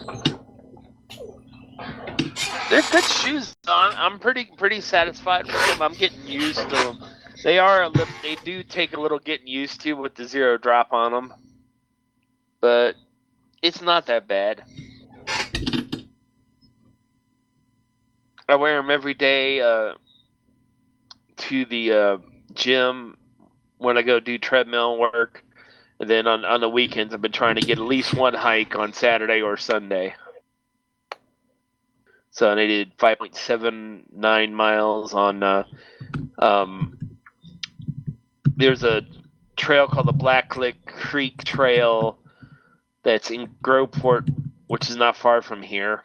They're good shoes. I'm, I'm pretty pretty satisfied with them. I'm getting used to them. They are a little, they do take a little getting used to with the zero drop on them, but it's not that bad. I wear them every day uh, to the uh, gym when I go do treadmill work, and then on on the weekends I've been trying to get at least one hike on Saturday or Sunday. So they did five point seven nine miles on. Uh, um, there's a trail called the Blacklick Creek Trail that's in Groveport, which is not far from here.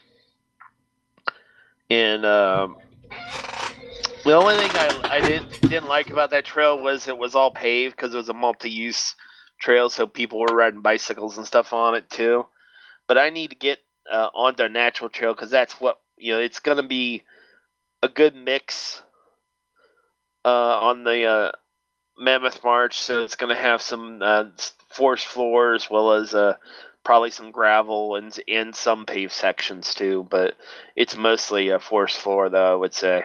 And um, the only thing I, I didn't didn't like about that trail was it was all paved because it was a multi-use trail, so people were riding bicycles and stuff on it too. But I need to get uh, onto a natural trail because that's what. You know, it's going to be a good mix uh, on the uh, Mammoth March, so it's going to have some uh, forest floor as well as uh, probably some gravel and and some paved sections too. But it's mostly a forest floor, though, I would say.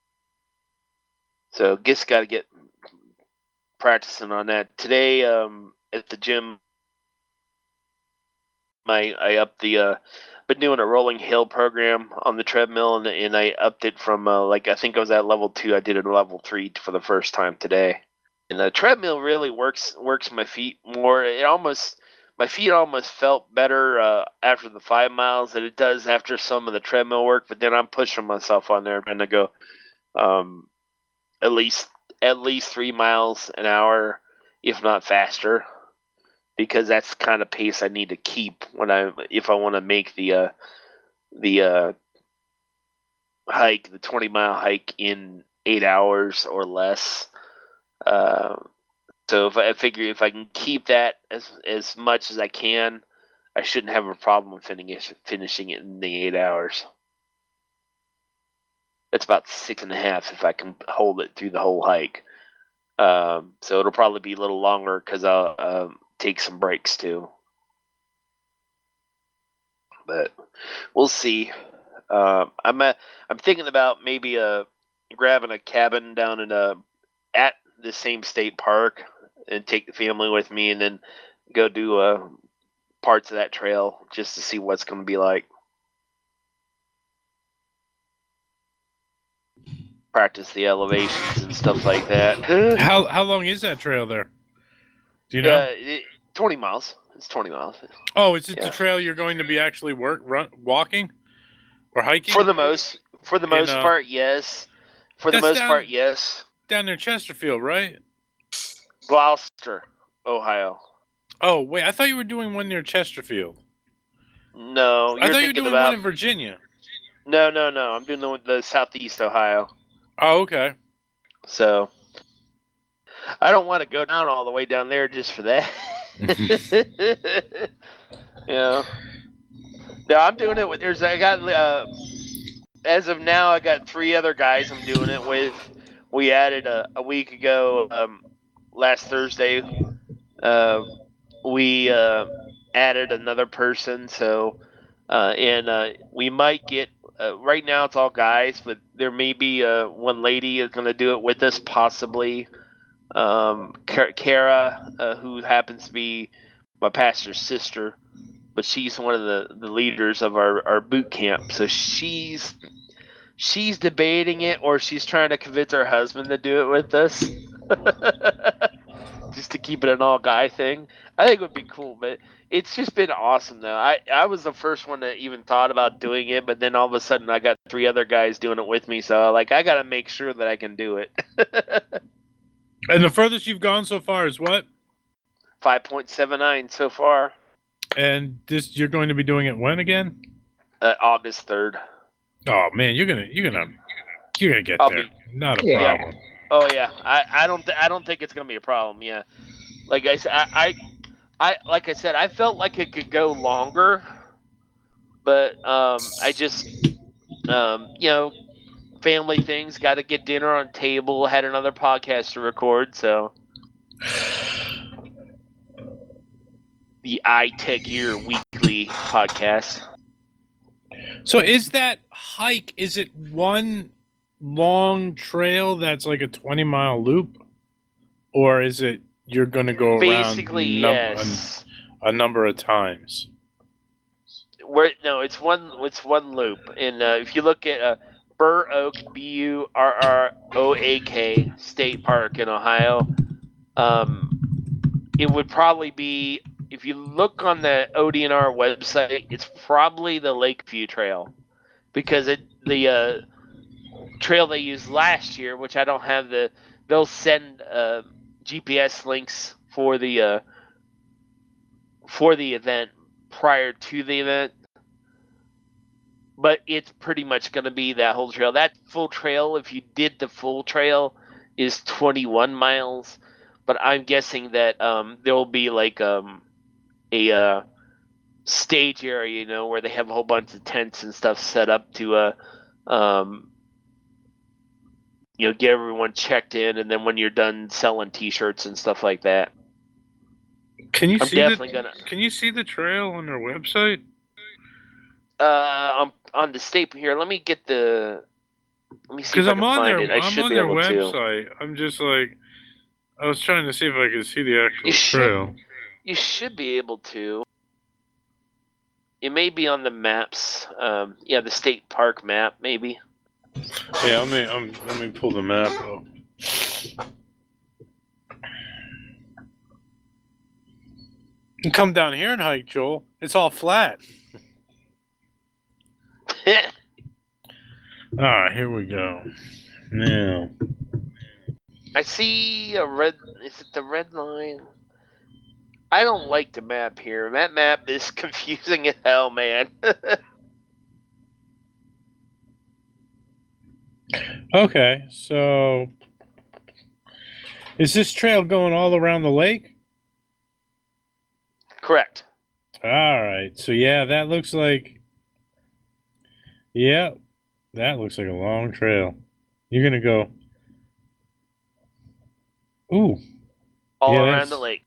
So, just got to get practicing on that today um, at the gym. My I upped the. Uh, been doing a rolling hill program on the treadmill, and, and I upped it from uh, like I think I was at level two. I did it at level three for the first time today, and the treadmill really works works my feet more. It almost my feet almost felt better uh, after the five miles than it does after some of the treadmill work. But then I'm pushing myself on there, trying to go um, at least at least three miles an hour, if not faster. Because that's the kind of pace I need to keep when I if I want to make the uh, the uh, hike, the twenty mile hike in eight hours or less. Uh, so if I, I figure if I can keep that as as much as I can, I shouldn't have a problem finishing finishing it in the eight hours. That's about six and a half if I can hold it through the whole hike. Um, so it'll probably be a little longer because I'll. Um, take some breaks too, but we'll see. Um, I'm at, I'm thinking about maybe uh grabbing a cabin down in a at the same state park and take the family with me, and then go do uh parts of that trail just to see what's going to be like. Practice the elevations and stuff like that.
How how long is that trail there? Do you know?
Uh, it, twenty miles. It's twenty miles.
Oh, is it
yeah.
the trail you're going to be actually work run, walking or hiking?
For the most, for the most
In, uh,
part, yes. For the
that's
most
down-
part, yes.
Down near Chesterfield, right?
Gloucester, Ohio.
Oh, wait, I thought you were doing one near Chesterfield.
No, you're
I thought you were
thinking
doing
about.
one in Virginia.
No, no, no. I'm doing the one- the southeast Ohio.
Oh, okay.
So I don't want to go down all the way down there just for that. Yeah. No, I'm doing it with. There's I got uh, as of now I got three other guys I'm doing it with. We added a, a week ago, um, last Thursday. Uh, we uh, added another person, so uh, and uh, we might get. Uh, right now it's all guys, but there may be uh, one lady is going to do it with us, possibly. Um, Kara, uh, who happens to be my pastor's sister, but she's one of the, the leaders of our, our boot camp. So she's she's debating it, or she's trying to convince her husband to do it with us, just to keep it an all guy thing. I think it would be cool, but it's just been awesome though. I, I was the first one that even thought about doing it, but then all of a sudden I got three other guys doing it with me, so like I got to make sure that I can do it.
And the furthest you've gone so far is what?
five point seven nine so far.
And this you're going to be doing it when again?
Uh, August third.
Oh man, you're gonna you're gonna you're gonna get
I'll
there.
be-
Not a
Yeah.
problem.
Oh yeah, I, I don't th- I don't think it's gonna be a problem. Yeah, like I said, I, I I like I said, I felt like it could go longer, but um, I just um, you know, family things, got to get dinner on table, had another podcast to record, so the iTech Year Weekly podcast.
So is that hike? Is it one long trail that's like a twenty mile loop, or is it you're going to go around
Basically,
num-
yes.
a, a number of times?
Where no, it's one it's one loop, and uh, if you look at uh, Burr Oak, B U R R O A K State Park in Ohio, um, it would probably be, if you look on the O D N R website, it's probably the Lakeview Trail, because it the uh, trail they used last year, which I don't have the, they'll send uh, G P S links for the uh, for the event prior to the event. But it's pretty much going to be that whole trail. That full trail, if you did the full trail, is twenty-one miles. But I'm guessing that um, there will be like um, a uh, stage area, you know, where they have a whole bunch of tents and stuff set up to, uh, um, you know, get everyone checked in. And then when you're done selling T-shirts and stuff like that.
Can you
I'm
see
definitely
the,
gonna.
Can you see the trail on their website?
Uh, on on the state here. Let me get the. Let me see
Because
if I
I'm
can
on
find
their
it. I
I'm
should
on
be
their
able to.
website. I'm just like, I was trying to see if I could see the actual
You should.
trail.
You should be able to. It may be on the maps. Um, yeah, the state park map, maybe.
Yeah, let me um, let me pull the map up. You can come down here and hike, Joel. It's all flat. All right, here we go. Now,
I see a red. Is it the red line? I don't like the map here. That map is confusing as hell, man.
okay, so is this trail going all around the lake?
Correct.
All right, so yeah, that looks like, yeah, that looks like a long trail. You're gonna go, ooh,
All
Yeah,
around
that's-
the lake.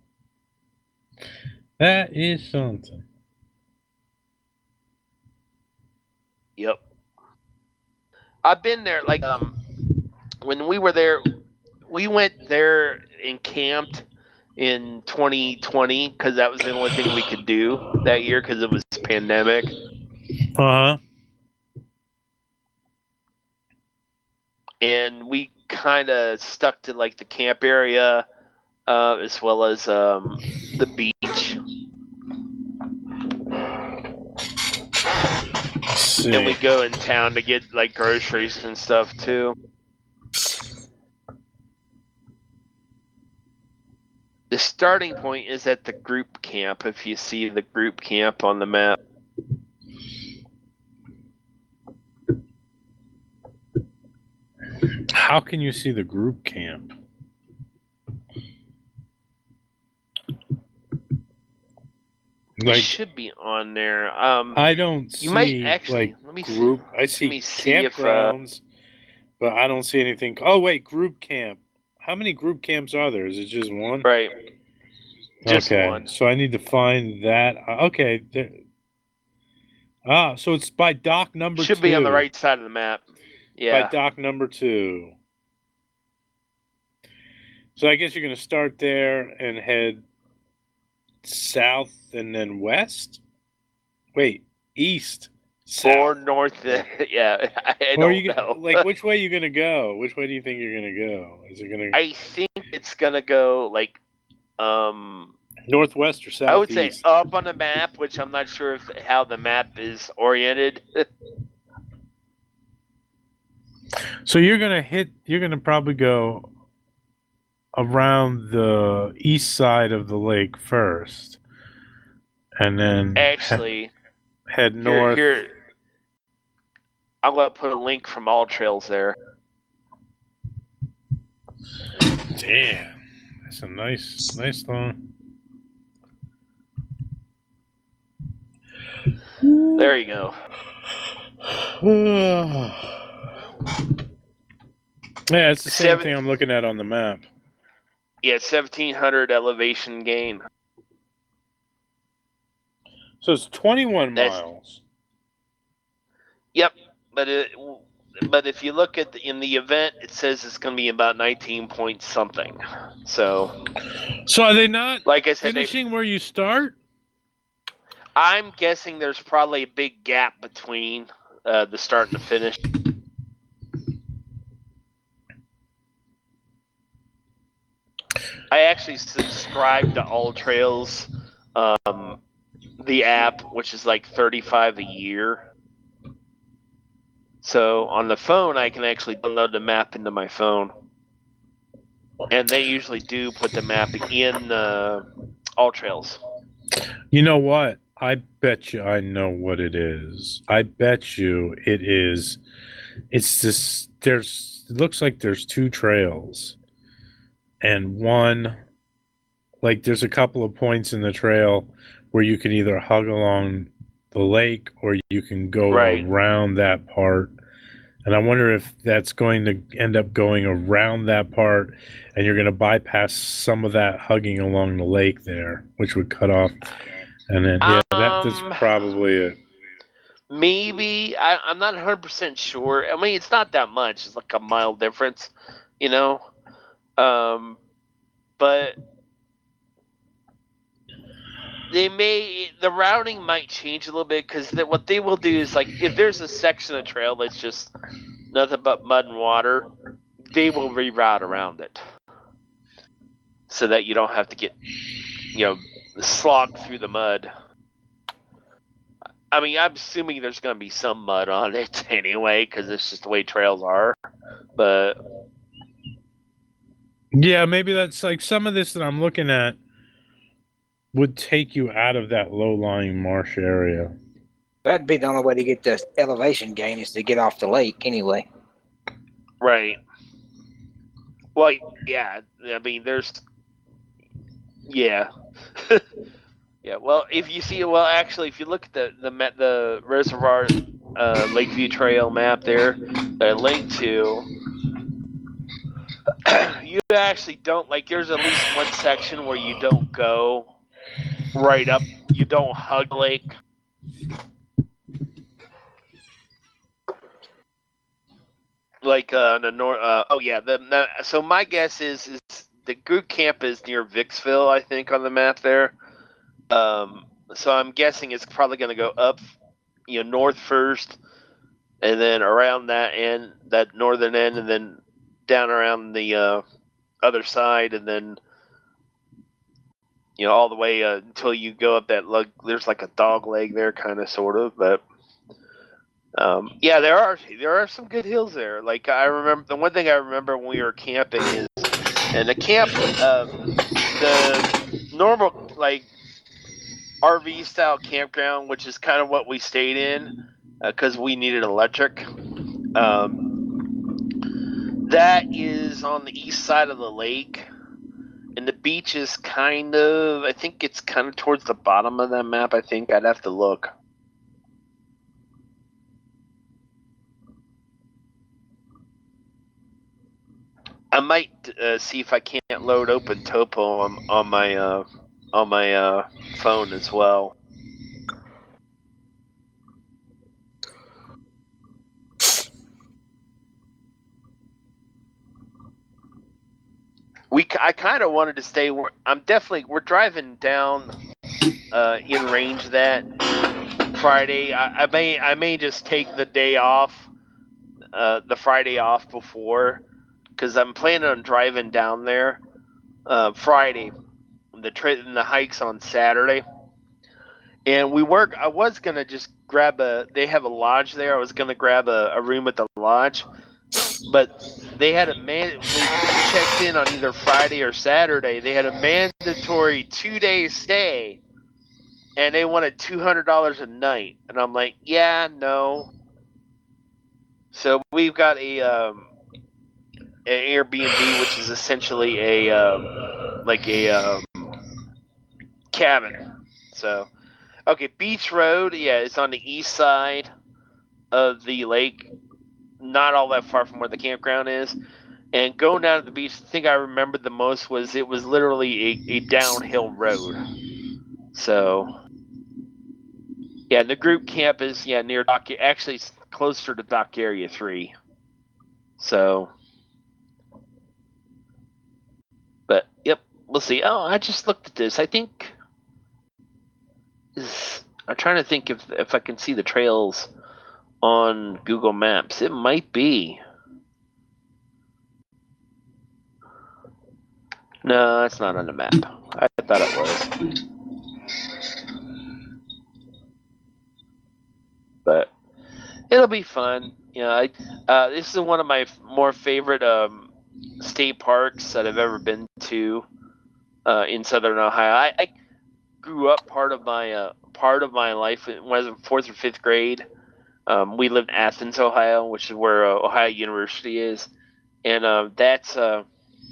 that is something.
Yep. I've been there. Like um, when we were there, we went there and camped in twenty twenty because that was the only thing we could do that year because it was pandemic.
Uh huh.
And we kind of stuck to like the camp area uh, as well as um, the beach.
See.
And we go in town to get like groceries and stuff too. The starting point is at the group camp. If you see the group camp on the map.
How can you see the group camp?
It
Like,
should be on there. Um,
I don't see
you might actually.
like
let me
group.
see.
I see
me see if, uh,
campgrounds, but I don't see anything. Oh wait, group camp. How many group camps are there? Is it just one?
Right. Just
okay,
one.
so I need to find that. Uh, okay. There. Ah, so it's by dock number
Should
two.
be on the right side of the map. Yeah.
By dock number two. So I guess you're going to start there and head south and then west? Wait, east. South.
Or north. Yeah. I, I
Or
don't
you
know.
like which way you going to go? Which way do you think you're going to go? Is it going to
I think it's gonna go like, um,
northwest or southeast?
I would say up on the map, which I'm not sure if how the map is oriented.
So you're going to hit you're going to probably go around the east side of the lake first. and then
Actually,
head
here,
north.
here, I'm gonna put a link from All Trails there.
Damn, that's a nice, nice long.
There you go.
Yeah, it's the same
Seven-
thing I'm looking at on the map.
Yeah, seventeen hundred elevation gain.
So it's twenty-one
That's-
miles.
Yep, but it, but if you look at the, in the event, it says it's going to be about nineteen point something. So,
So are they not
like I said, they,
finishing where you start?
I'm guessing there's probably a big gap between uh, the start and the finish. I actually subscribe to All Trails, um, the app, which is like thirty-five a year. So on the phone, I can actually download the map into my phone, and they usually do put the map in uh, All Trails.
You know what? I bet you I know what it is. I bet you it is. It's this. There's. It looks like there's two trails, and one, like there's a couple of points in the trail where you can either hug along the lake or you can go
Right.
around that part. And I wonder if that's going to end up going around that part, and you're going to bypass some of that hugging along the lake there, which would cut off. And then, yeah, that,
Um,
that's probably it.
Maybe I, I'm not one hundred percent sure. I mean, it's not that much. It's like a mile difference, you know. Um, but they may the routing might change a little bit because what they will do is like if there's a section of trail that's just nothing but mud and water, they will reroute around it so that you don't have to get you know slogged through the mud. I mean, I'm assuming there's going to be some mud on it anyway because it's just the way trails are. But
Yeah, maybe that's like some of this that I'm looking at would take you out of that low-lying marsh area.
That'd be the only way to get the elevation gain is to get off the lake anyway.
right. Well, yeah. I mean, there's yeah. Yeah, well, if you see, well, actually, if you look at the the the reservoir uh, Lakeview Trail map there, that I linked to, you actually don't like. There's at least one section where you don't go right up. You don't hug the lake. Like uh, the north. Uh, oh yeah. The, the so my guess is is the group camp is near Vicksville, I think, on the map there. Um, so I'm guessing it's probably going to go up, you know, north first, and then around that end, that northern end, and then down around the uh, other side, and then, you know, all the way uh, until you go up that lug. There's like a dog leg there, kind of, sort of, but um, yeah, there are there are some good hills there. Like I remember, the one thing I remember when we were camping is, and the camp, uh, the normal like. R V style campground, which is kind of what we stayed in because uh, we needed electric. Um, that is on the east side of the lake, and the beach is kind of, I think it's kind of towards the bottom of that map. I think I'd have to look. I might uh, see if I can't load Open Topo on, on my uh, on my uh, phone as well. We I kind of wanted to stay. I'm definitely we're driving down uh, in range that Friday. I, I may I may just take the day off, uh, the Friday off before, because I'm planning on driving down there uh, Friday. The trip and the hikes on Saturday, and we work. I was gonna just grab a. They have a lodge there. I was gonna grab a, a room at the lodge, but they had a man. We checked in on either Friday or Saturday. They had a mandatory two day stay and they wanted two hundred dollars a night, and I'm like, yeah, no. So we've got a um, an Airbnb, which is essentially a um, like a um, cabin. So, okay, Beach Road, yeah, it's on the east side of the lake, not all that far from where the campground is. And going down to the beach, the thing I remembered the most was it was literally a, a downhill road. So, yeah, the group camp is yeah near Dock, actually it's closer to Dock Area Three. So, but yep, we'll see. Oh, I just looked at this. I think is I'm trying to think if if I can see the trails on Google Maps. It might be. No, it's not on the map. I thought it was. But it'll be fun. You know, I, uh, this is one of my more favorite um, state parks that I've ever been to uh, in Southern Ohio. I, I grew up part of my uh, part of my life when I was in fourth or fifth grade. Um, we lived in Athens, Ohio, which is where uh, Ohio University is, and uh, that's uh,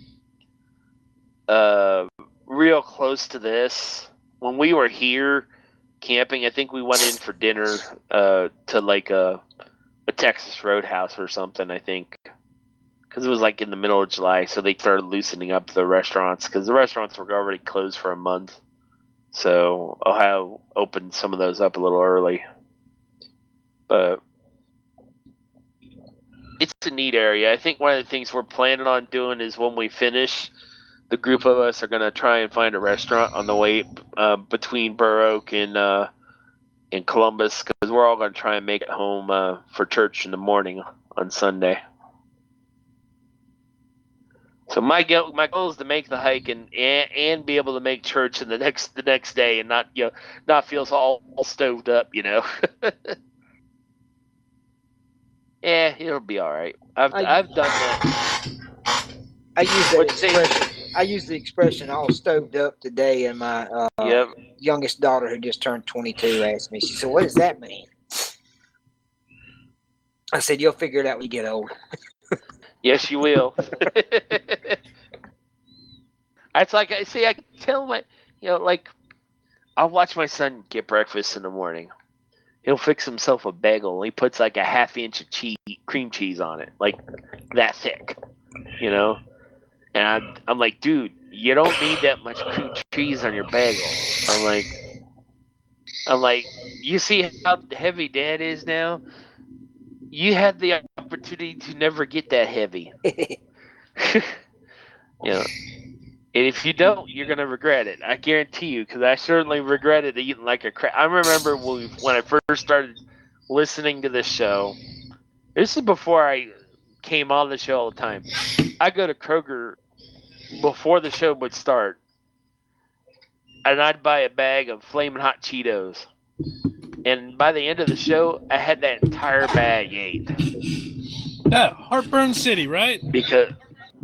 uh, real close to this. When we were here camping, I think we went in for dinner uh, to like a, a Texas Roadhouse or something, I think. Because it was like in the middle of July, so they started loosening up the restaurants because the restaurants were already closed for a month. So Ohio opened some of those up a little early. But it's a neat area. I think one of the things we're planning on doing is when we finish, the group of us are going to try and find a restaurant on the way uh, between Burr Oak and uh, and Columbus, because we're all going to try and make it home uh, for church in the morning on Sunday. So my goal, my goal is to make the hike and, and and be able to make church in the next the next day and not you know not feel so all, all stoved up, you know. Yeah, it'll be all right. I've
I-
I've done that.
I use that
What'd you say?
expression. I use the expression "all stoved up" today, and my uh,
Yep.
youngest daughter, who just turned twenty-two, asked me. She said, "What does that mean?" I said, "You'll figure it out when you get older."
Yes, you will. It's like I see. I tell my, you know, like I'll watch my son get breakfast in the morning. He'll fix himself a bagel. He puts like a half inch of cheese, cream cheese on it, like that thick, you know. And I'm, I'm like, dude, you don't need that much cream cheese on your bagel. I'm like, I'm like, you see how heavy Dad is now? You had the opportunity to never get that heavy. You know, and if you don't, you're gonna regret it. I guarantee you, because I certainly regretted eating like a crap. I remember when, we, when I first started listening to this show. This is before I came on the show all the time. I go to Kroger before the show would start, and I'd buy a bag of Flamin' Hot Cheetos. And by the end of the show, I had that entire bag ate.
Yeah, Heartburn City, right?
Because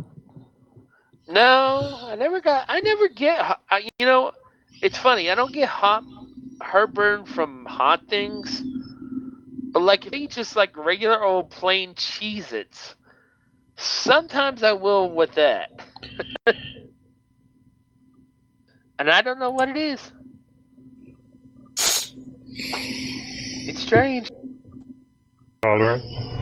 no, I never got. I never get. I, you know, it's funny. I don't get hot heartburn from hot things, but like if you eat just like regular old plain Cheez-Its, sometimes I will with that. And I don't know what it is. It's strange.
All right.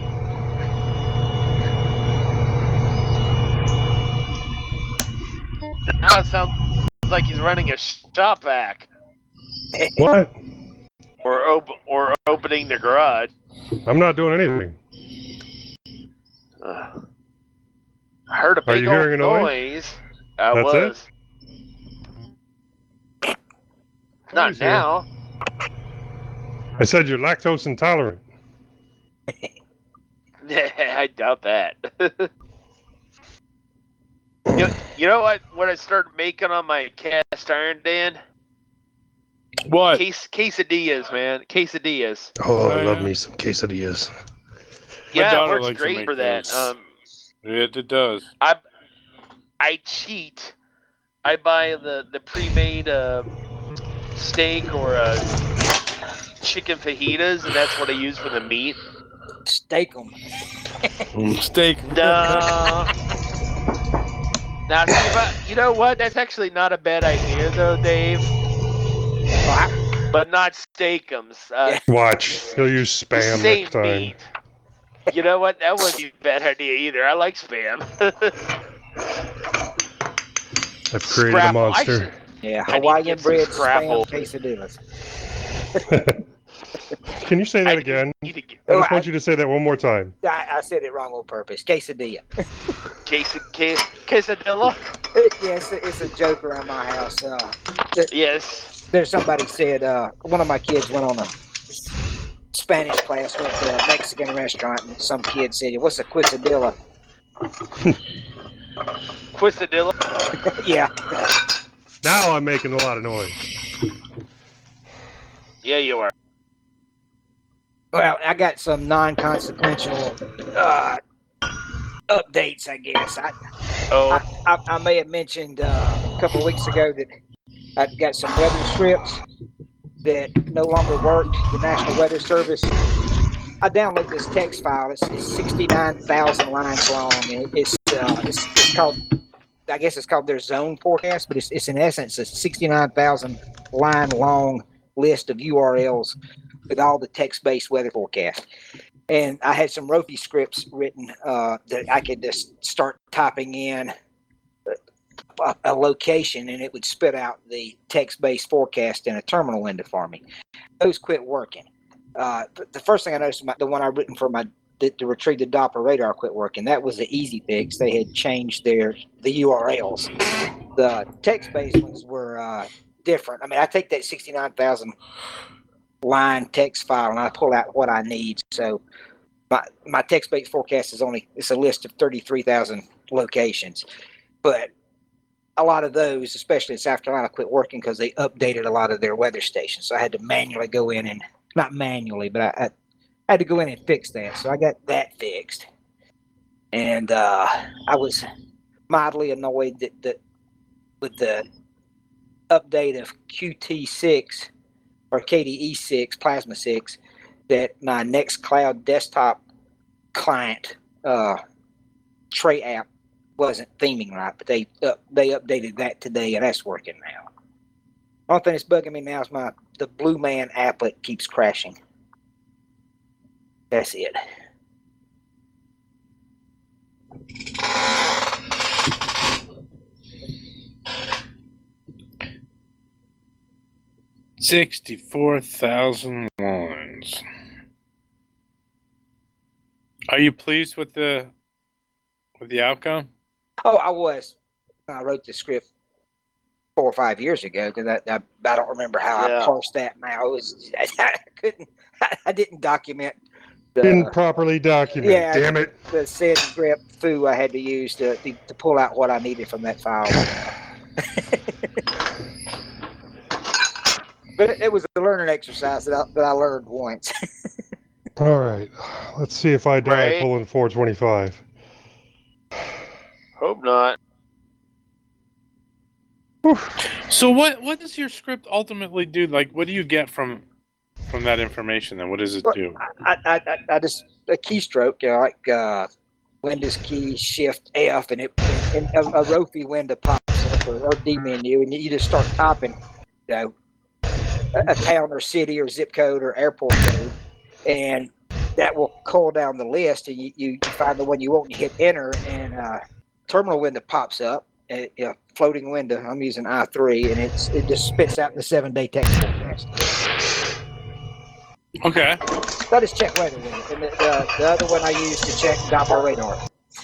Now it sounds like he's running a shop vac
What?
or op- or opening the garage.
I'm not doing anything.
Uh, I heard a
Are
big
you
old
hearing a noise?
noise. I
That's it?
was. Not
Noise here.
now.
I said you're lactose intolerant.
I doubt that. you, know, you know what? What I started making on my cast iron, Dan?
What?
Ques- quesadillas, man. Quesadillas.
Oh,
I love me
some quesadillas.
My
Yeah, it
daughter
works
likes to
great
make
for that.
those.
Um,
It, it does.
I I cheat. I buy the the pre-made uh, steak or uh, chicken fajitas, and that's what I use for the meat.
Steak them.
Steak.
No. Now, see, but you know what? That's actually not a bad idea, though, Dave. But not steakums. Uh,
Watch. He'll use spam
same
next time.
meat. You know what? That wouldn't be a bad idea either. I like spam.
I've created
Scrapple.
a
I
monster.
should-
Yeah,
I need to
Hawaiian
get some
bread,
Scrapple.
spam, quesadillas.
Can you say that
I
again?
need to get
I just
Oh,
want
I-
you to say that one more time.
I, I said it wrong on purpose. Quesadilla.
Quesad- que- quesadilla.
yeah, it's a, it's a joke around my house. Uh,
Yes.
there's somebody said uh, one of my kids went on a Spanish class, went to a Mexican restaurant, and some kid said, "What's a quesadilla?"
Quesadilla.
Yeah,
Now I'm making a lot of noise.
Yeah, you are.
well, I got some non-consequential uh, updates, I guess. I,
Oh,
I, I may have mentioned uh, a couple of weeks ago that I've got some weather strips that no longer worked. The National Weather Service. I downloaded this text file. It's, it's sixty-nine thousand lines long, and it's, uh, it's it's called. I guess it's called their zone forecast, but it's it's in essence a sixty-nine thousand line long list of U R Ls with all the text-based weather forecast. And I had some Rofi scripts written uh, that I could just start typing in a, a location, and it would spit out the text-based forecast in a terminal window for me. Those quit working. Uh, th- the first thing I noticed, my, the one I written for my to, to retrieve the Doppler radar quit working. That was the easy fix. They had changed their the U R Ls. The text-based ones were uh, different. I mean, I take that sixty-nine thousand line text file and I pull out what I need. So my my text-based forecast is only it's a list of thirty-three thousand locations, but a lot of those, especially in South Carolina, quit working because they updated a lot of their weather stations. So I had to manually go in and not manually, but I, I, I had to go in and fix that. So I got that fixed, and uh, I was mildly annoyed that, that with the update of Q T six or K D E six, Plasma six, that my Nextcloud desktop client uh, tray app wasn't theming right, but they uh, they updated that today, and that's working now. Only thing that's bugging me now is my the Blue Man applet keeps crashing. That's it.
Sixty-four thousand lines. Are you pleased with the with the outcome?
Oh, I was. I wrote the script four or five years ago because I, I I don't remember how
Yeah.
I parsed that now. It was I couldn't I, I didn't document
Didn't
the
properly document.
yeah.
Damn it.
the said grep foo I had to use to, to to pull out what I needed from that file. But it, it was a learning exercise that I, that I learned once.
All right. Let's see if I die
Right.
pulling four twenty-five.
hope not.
So what what does your script ultimately do? Like, what do you get from from that information? Then what does it do?
I, I, I, I just a keystroke, you know, like uh, Windows key Shift F, and it and a, a Rofi window pops up or, or D menu, and you just start typing, you know, a, a town or city or zip code or airport code, and that will call down the list, and you, you find the one you want, and you hit enter, and uh, terminal window pops up, a, a floating window. I'm using I three, and it's it just spits out the seven day text forecast.
Okay.
That is check weather with it. And the, the, the other one I use to check Doppler radar.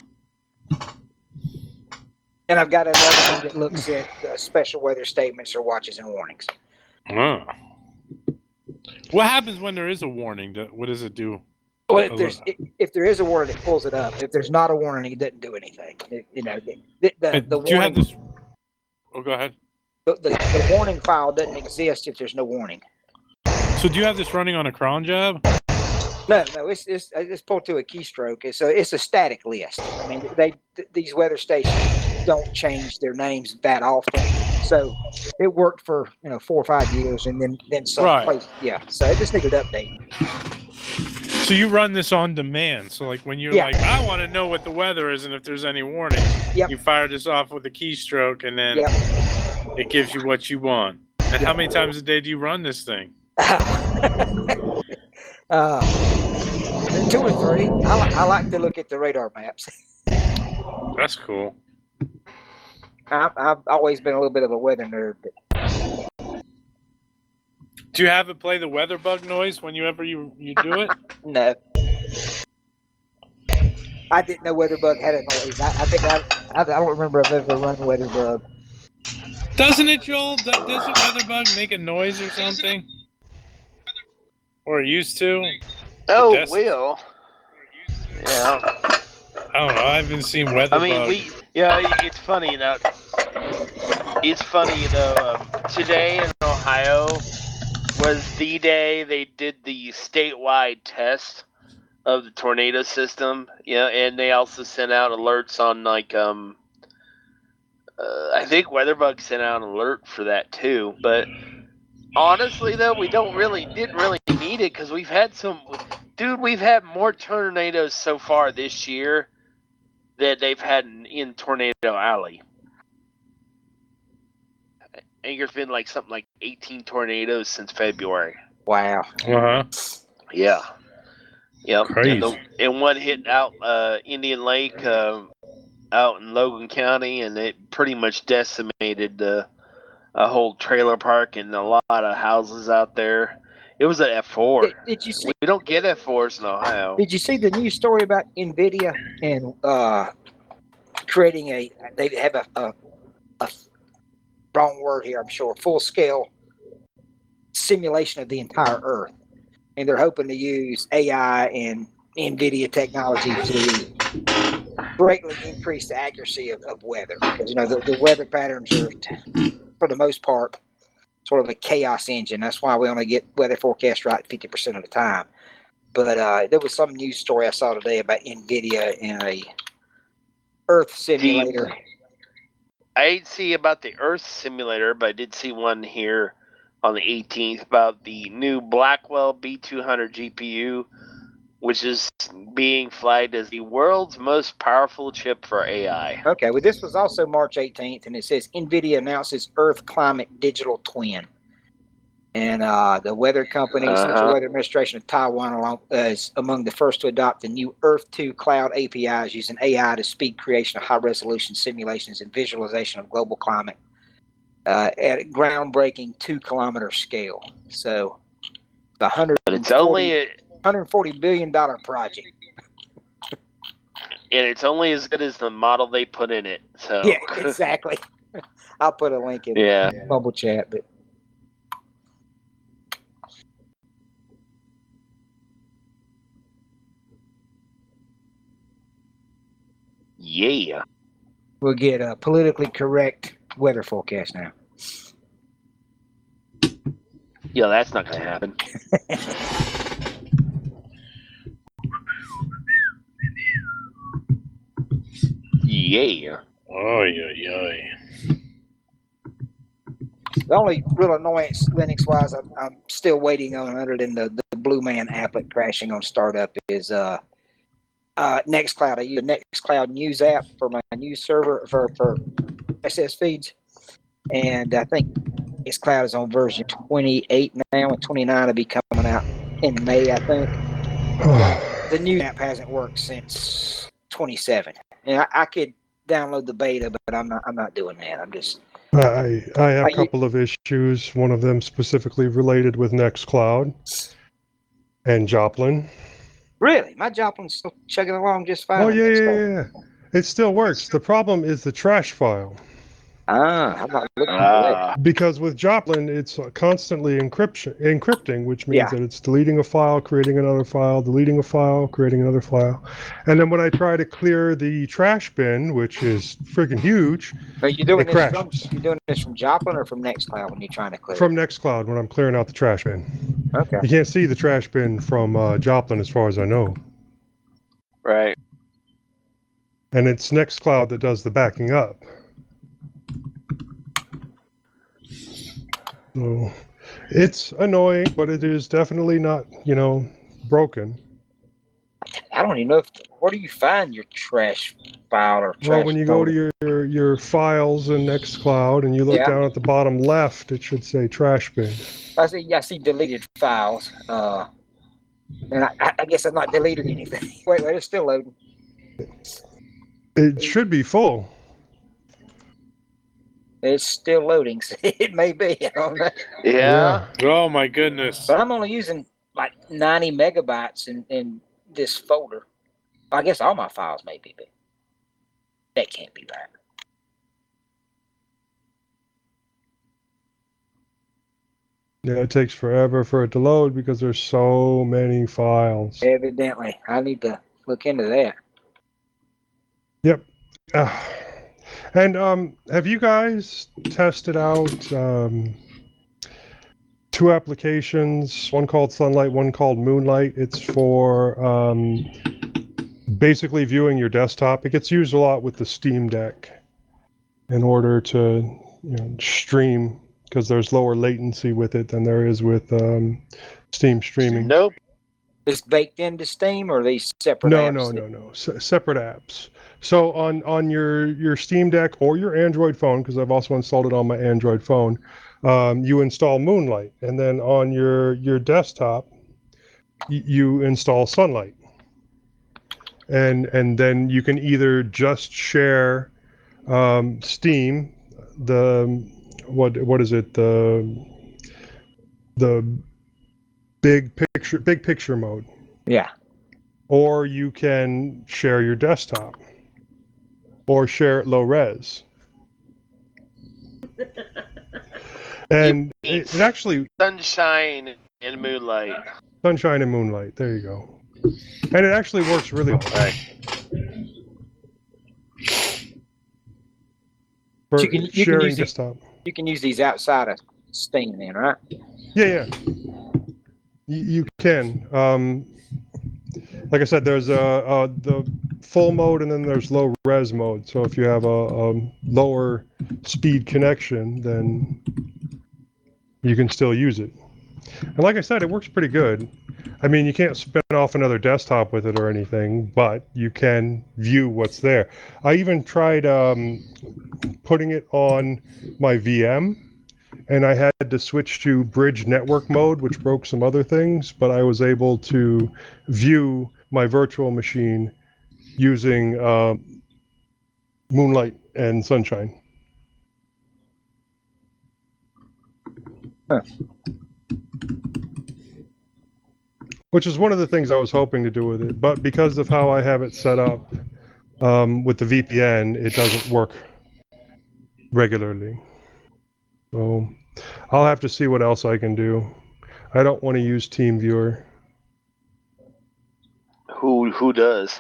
And I've got another one that looks at uh, special weather statements or watches and warnings.
Oh. What happens when there is a warning? Do- What does it do?
Well, if there's if, if there is a warning, it pulls it up. If there's not a warning, it doesn't do anything. It, you know, the, the, the,
And
the
do you have
warning
this? Oh, go ahead.
the, the, the warning file doesn't exist if there's no warning.
So do you have this running on a cron job?
No, no, it's it's it's pulled to a keystroke. It's a it's a static list. I mean, they th- these weather stations don't change their names that often, so it worked for you know four or five years, and then then some
Right.
place, yeah. So it just needed updating.
So you run this on demand. So like when you're
Yeah.
like, I want to know what the weather is and if there's any warning,
Yep.
you fire this off with a keystroke, and then
Yep.
it gives you what you want. And how many times a day do you run this thing?
uh, two or three. I, li- I like to look at the radar maps.
That's cool.
I've, I've always been a little bit of a weather nerd, but
Do you have it play the weather bug noise whenever you you do it?
no. I didn't know WeatherBug had a noise. I, I think I, I I don't remember if I've ever run WeatherBug.
Doesn't it, Joel? Do- Doesn't weatherbug make a noise or something? Or it used to?
Oh,
That's-
Will. Yeah.
I don't know. I haven't seen weatherbug.
I mean, we. Yeah, it's funny, you know. It's funny, you know. Um, today in Ohio was the day they did the statewide test of the tornado system. Yeah, and they also sent out alerts on like um. Uh, I think WeatherBug sent out an alert for that too. But honestly, though, we don't really didn't really need it because we've had some. Dude, we've had more tornadoes so far this year that they've had in, in Tornado Alley. I think there's been like something like eighteen tornadoes since February.
Wow.
Uh-huh.
Yeah. Yep.
Crazy.
And, the, and one hit out uh, Indian Lake uh, out in Logan County, and it pretty much decimated uh, a whole trailer park and a lot of houses out there. It was an F four.
Did, did you see?
We don't get F fours in Ohio.
Did you see the news story about NVIDIA and uh, creating a? They have a, a, a wrong word here. I'm sure full scale simulation of the entire Earth, and they're hoping to use A I and NVIDIA technology to greatly increase the accuracy of, of weather. Because you know the, the weather patterns are, for the most part, sort of a chaos engine. That's why we only get weather forecast right fifty percent of the time. But uh, there was some news story I saw today about NVIDIA and a Earth simulator.
I didn't see about the Earth simulator, but I did see one here on the eighteenth about the new Blackwell B two hundred G P U, which is being flagged as the world's most powerful chip for A I.
Okay, well, this was also March eighteenth, and it says NVIDIA announces Earth Climate Digital Twin. And uh, the weather company,
Uh-huh.
Central Weather Administration of Taiwan, along, uh, is among the first to adopt the new Earth two cloud A P Is using A I to speed creation of high-resolution simulations and visualization of global climate uh, at a groundbreaking two-kilometer scale. So, the one
But it's only
one hundred forty billion dollars project.
and it's only as good as the model they put in it. So
Yeah, exactly. I'll put a link in
yeah.
the bubble chat, but
Yeah.
we'll get a politically correct weather forecast now.
Yeah, that's not gonna happen. Yeah.
Oh, yeah, yeah.
The only real annoyance Linux wise I'm, I'm still waiting on, other than the, the Blue Man applet crashing on startup, is uh, uh, Nextcloud. I use a Nextcloud news app for my news server for, for S S feeds. And I think Nextcloud is on version twenty-eight now, and twenty-nine will be coming out in May, I think. The new app hasn't worked since twenty-seven. And I, I could download the beta, but I'm not I'm not doing that. I'm just
I I have
Are
a
you-
couple of issues. One of them specifically related with Nextcloud and Joplin.
really my Joplin's still chugging along just fine.
Oh
on
yeah, yeah,
Nextcloud.
yeah, yeah. It still works. The problem is the trash file.
Ah, how about looking into that?
Ah,
Because with Joplin, it's constantly encryption, encrypting, which means
Yeah.
that it's deleting a file, creating another file, deleting a file, creating another file. And then when I try to clear the trash bin, which is freaking huge,
Are you doing
it
this from
crashes.
you doing this from Joplin or from Nextcloud when you're trying to clear?
From Nextcloud when I'm clearing out the trash bin.
it? Okay.
You can't see the trash bin from uh, Joplin as far as I know.
right.
And it's Nextcloud that does the backing up. So it's annoying, but it is definitely not, you know, broken.
I don't even know if where do you find your trash file or trash
Well, when you go to
folder?
your, your your files in Nextcloud and you look
Yeah.
down at the bottom left, it should say trash bin.
I see I see deleted files. Uh and I, I guess I'm not deleted anything. wait, wait, it's still loading.
It should be full.
It's still loading. So it may be. I don't know.
Yeah.
Oh my goodness.
But I'm only using like ninety megabytes in, in this folder. I guess all my files may be big. That can't be right.
Yeah, it takes forever for it to load because there's so many files.
Evidently. I need to look into that.
Yep. Uh, and um, have you guys tested out um, two applications? One called Sunlight, one called Moonlight. It's for um, basically viewing your desktop. It gets used a lot with the Steam Deck in order to you know, stream because there's lower latency with it than there is with um, Steam streaming.
Nope.
It's baked into Steam or are these separate
No,
apps?
no,
that-
no, no. S- separate apps. So on on your your Steam Deck or your Android phone, because I've also installed it on my Android phone, um, you install Moonlight, and then on your your desktop, y- you install Sunlight, and and then you can either just share um, Steam, the what what is it the the big picture big picture mode,
Yeah.
or you can share your desktop or share it low res. And it, it actually
Sunshine and moonlight.
sunshine and moonlight. There you go. And it actually works really well
Right.
for
You can- you can
sharing
use it-
desktop.
You can use these outside of Steam then, right?
Yeah, yeah. You, you can. Um, like I said, there's a, a the full mode and then there's low res mode. So if you have a, a lower speed connection, then you can still use it. And like I said, it works pretty good. I mean, you can't spin off another desktop with it or anything, but you can view what's there. I even tried um, putting it on my V M, and I had to switch to bridge network mode, which broke some other things, but I was able to view my virtual machine using uh, Moonlight and Sunshine.
Huh.
Which is one of the things I was hoping to do with it, but because of how I have it set up um, with the V P N, it doesn't work regularly. So I'll have to see what else I can do. I don't want to use TeamViewer.
Who who does?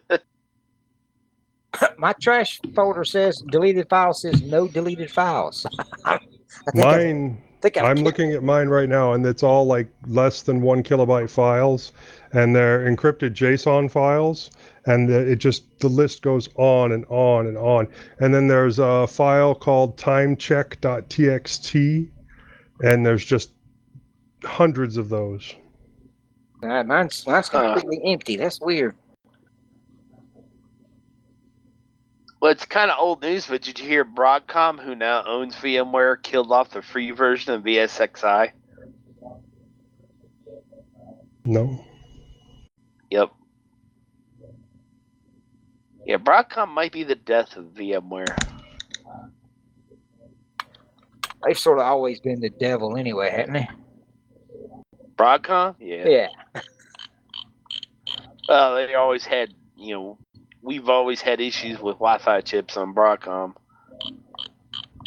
My trash folder says deleted file says no deleted files. I think I-
Mine,
I think I
I'm looking at mine right now, and it's all like less than one kilobyte files, and they're encrypted JSON files, and the- it just the list goes on and on and on. And then there's a file called timecheck.txt, and there's just hundreds of those.
Uh, mine's mine's
Huh.
completely empty. That's weird.
Well, it's kind of old news, but did you hear Broadcom, who now owns VMware, killed off the free version of V S X I?
No.
Yep. Yeah, Broadcom might be the death of VMware.
They've sort of always been the devil anyway, haven't they?
Broadcom? Yeah.
Yeah.
Well, they always had, you know, we've always had issues with Wi-Fi chips on Broadcom.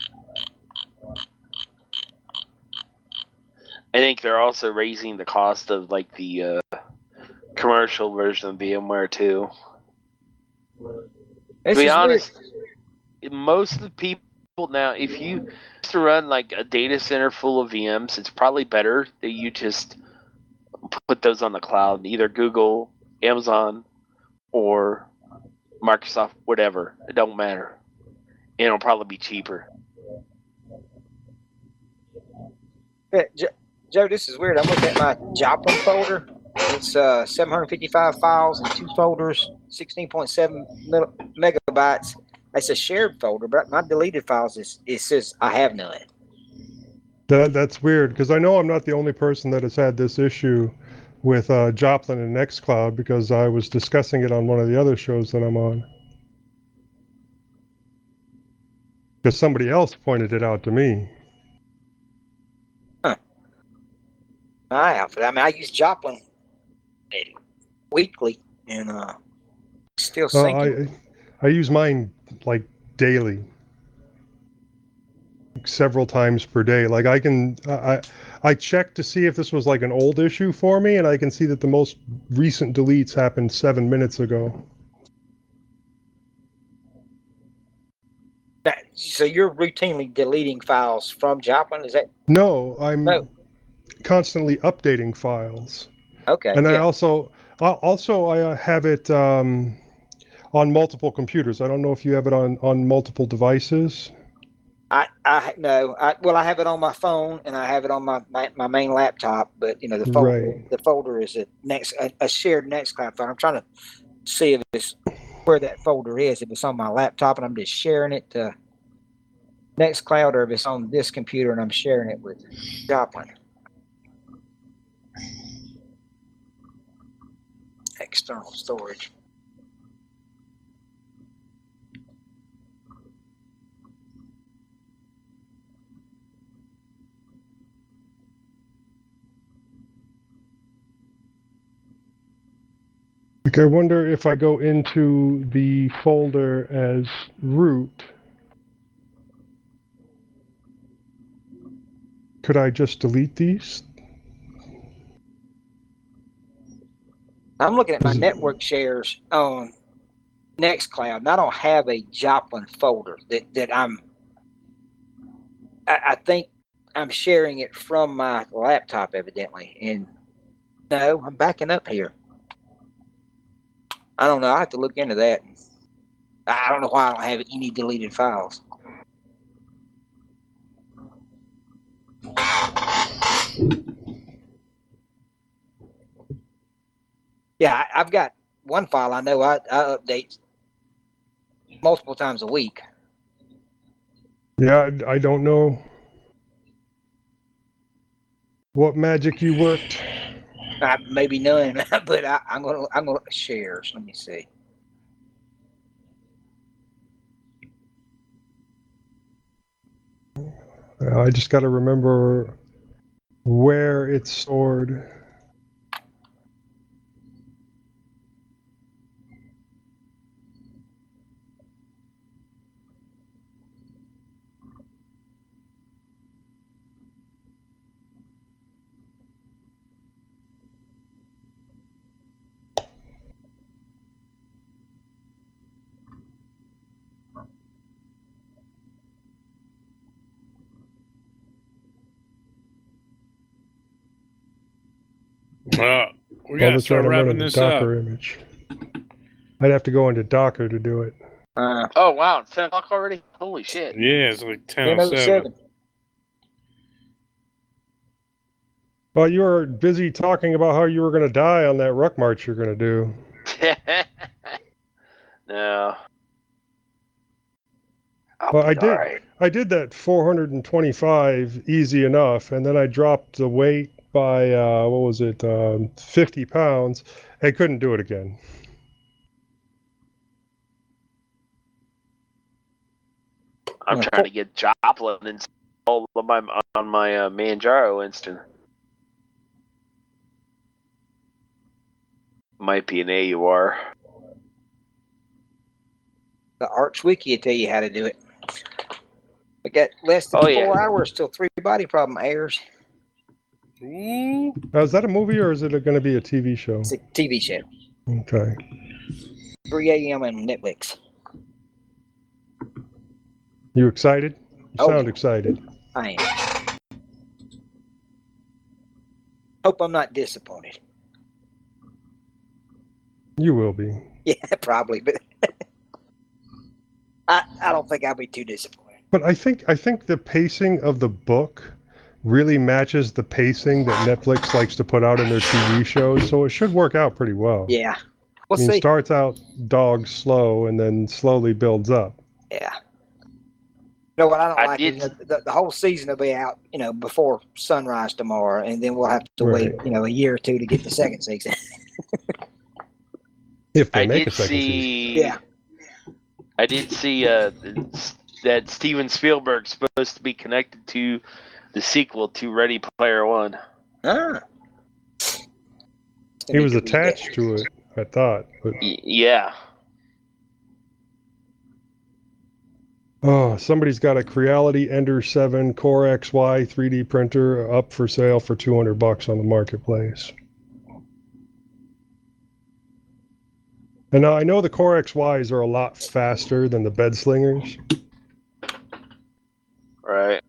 I think they're also raising the cost of like the uh, commercial version of VMware too.
This
to be
is
honest, most of the people now, if you used to run like a data center full of V Ms, it's probably better that you just put those on the cloud, either Google, Amazon, or Microsoft, whatever. It don't matter. And it'll probably be cheaper.
weird. Yeah, Jo- Joe, this is weird. I'm looking at my Joplin folder. It's uh, seven hundred fifty-five files in two folders, sixteen point seven mil- megabytes. It's a shared folder, but my deleted files is it says I have none.
That that's weird because I know I'm not the only person that has had this issue with uh, Joplin and Nextcloud because I was discussing it on one of the other shows that I'm on. Because somebody else pointed it out to me.
I have. I mean, I use Joplin weekly, and uh, still
Uh,
syncing.
I I use mine like daily, several times per day. Like I can I I checked to see if this was like an old issue for me, and I can see that the most recent deletes happened seven minutes ago.
That- so you're routinely deleting files from Joplin? Is that
No, I'm
No.
constantly updating files.
okay?
And I
Yeah.
also, uh, also I uh, have it um, on multiple computers. I don't know if you have it on, on multiple devices.
I, I no, I well, I have it on my phone and I have it on my, my, my main laptop. But you know, the folder
Right.
the folder is a next a, a shared Nextcloud folder. I'm trying to see if it's where that folder is. If it's on my laptop and I'm just sharing it to Nextcloud, or if it's on this computer and I'm sharing it with Joplin. External storage.
Like I wonder if I go into the folder as root, could I just delete these?
I'm looking at my
Is it-
network shares on Nextcloud, and I don't have a Joplin folder that, that I'm. I, I think I'm sharing it from my laptop, evidently. And no, I'm backing up here. I don't know. I have to look into that. I don't know why I don't have any deleted files. Yeah, I, I've got one file I know I, I update multiple times a week.
Yeah, I, I don't know what magic you worked.
Uh, maybe none, but I, I'm gonna I'm gonna shares. Let me see.
Uh, I just got to remember where it's stored.
Uh, we
Oh,
gotta
that's
start
right, I'm
wrapping
running the
this up.
Docker image. I'd have to go into Docker to do it.
Uh,
Oh wow, it's ten o'clock already. Holy shit!
Yeah, it's like ten
ten
oh
oh
seven.
seven.
Well, you were busy talking about how you were going to die on that ruck march you're going to do.
No. I'll
Well,
be
I did.
alright.
I did that four hundred twenty-five easy enough, and then I dropped the weight by uh, what was it, um, fifty pounds. I couldn't do it again.
I'm
Yeah.
trying to get Joplin installed on my on my uh, Manjaro instance. Might be an A U R.
The Arch Wiki will tell you how to do it. We got less than
Oh, yeah.
four hours till three body problem airs.
Ooh.
Now, is that a movie or is it going to be a T V show?
It's a T V show.
Okay.
three a.m. on Netflix.
You excited? You
Oh,
sound
yeah.
excited.
I am. Hope I'm not disappointed.
You will be.
Yeah, probably, but I, I don't think I'll be too disappointed.
But I think I think the pacing of the book really matches the pacing that Netflix likes to put out in their T V shows, so it should work out pretty well.
Yeah.
I
We'll
mean,
see.
starts out dog slow and then slowly builds up.
Yeah. You know what I don't
I
like
did-
is the, the, the whole season will be out, you know, before sunrise tomorrow, and then we'll have to wait,
Right.
you know, a year or two to get the second season.
If they
I
make
did
a second season.
see.
Yeah.
I did see uh, that Steven Spielberg's supposed to be connected to the sequel to Ready Player One.
Ah.
He was attached to it, I thought. But
Y- yeah.
oh, somebody's got a Creality Ender seven Core X Y three D printer up for sale for two hundred bucks on the marketplace. And now I know the Core X Ys are a lot faster than the bed slingers.
Right.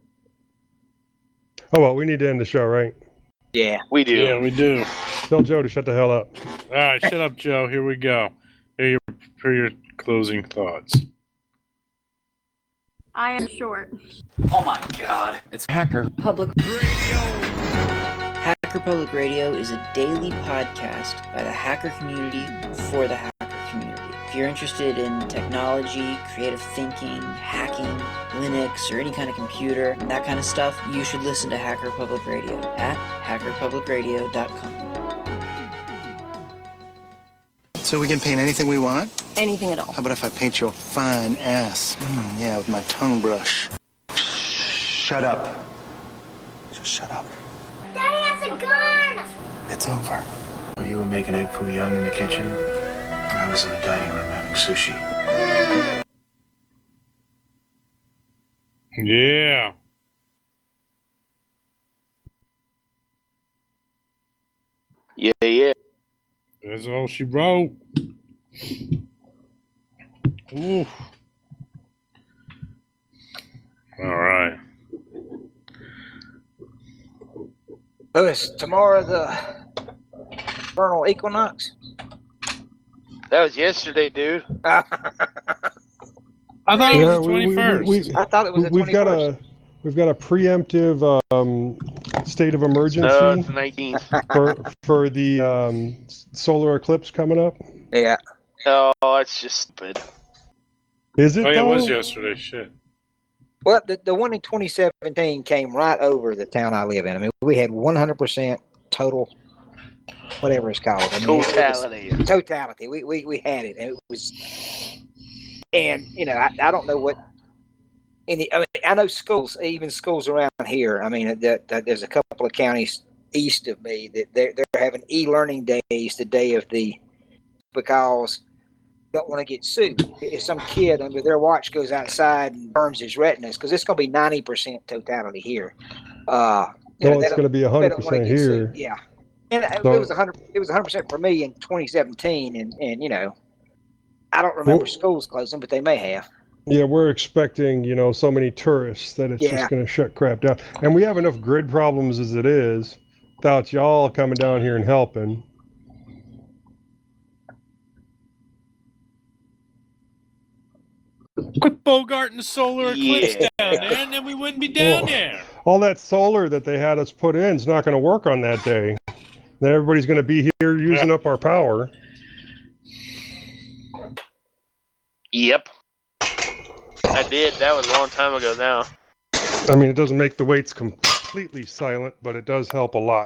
Oh well, we need to end the show, right?
Yeah.
We do.
Yeah, we do.
Tell Joe to shut the hell up.
All right, shut up, Joe. Here we go. Here your, for your closing thoughts.
I am short.
Oh my god. It's Hacker
Public
Hacker Public Radio is a daily podcast by the hacker community for the hacker community. If you're interested in technology, creative thinking, hacking, Linux, or any kind of computer, that kind of stuff, you should listen to Hacker Public Radio at hacker public radio dot com.
So we can paint anything we want?
anything at all.
How about if I paint your fine ass? Mm, yeah, with my tongue brush. Shut up. Just shut up.
Daddy has a gun!
It's over. You were making egg foo young in the kitchen. I was in the dining room having sushi.
Yeah.
Yeah, yeah.
That's all she wrote. Oof. All right.
Lewis, tomorrow the vernal equinox.
That was yesterday, dude.
I thought it
Yeah,
was the
we- we- we-
twenty-first.
we-
I thought it was the
We've got
twenty-first.
a we've got a preemptive um, state of emergency
No, it's the nineteenth.
for for the um, solar eclipse coming up.
Yeah.
Oh, it's just stupid.
Is it?
Oh, yeah, it
though?
was yesterday. Shit.
Well, the, the one in twenty seventeen came right over the town I live in. I mean, we had one hundred percent total, whatever it's called. I mean, it was-
Totality.
totality. We, we, we had it. And it was, and, you know, I, I don't know what, any, I mean, I know schools, even schools around here. I mean, that, that there's a couple of counties east of me that they're, they're having e-learning days the day of the, because they don't want to get sued. If some kid under their watch goes outside and burns his retinas, because it's going to be ninety percent totality here. Uh, you know,
Well,
they
it's
don't-
going to be
they
hundred
don't wanna
percent
get
here.
sued. Yeah. And it
So-
was a hundred. It was a hundred percent for me in twenty seventeen, and and you know, I don't remember
Well-
schools closing, but they may have.
Yeah, we're expecting, you know, so many tourists that it's
Yeah.
just going to shut crap down. And we have enough grid problems as it is without y'all coming down here and helping.
Quit bogarting the solar eclipse
Yeah.
down there, and then we wouldn't be down
Well,
there.
All that solar that they had us put in is not going to work on that day. Then everybody's going to be here using up our power.
Yep. I did. That was a long time ago now.
I mean, it doesn't make the weights completely silent, but it does help a lot.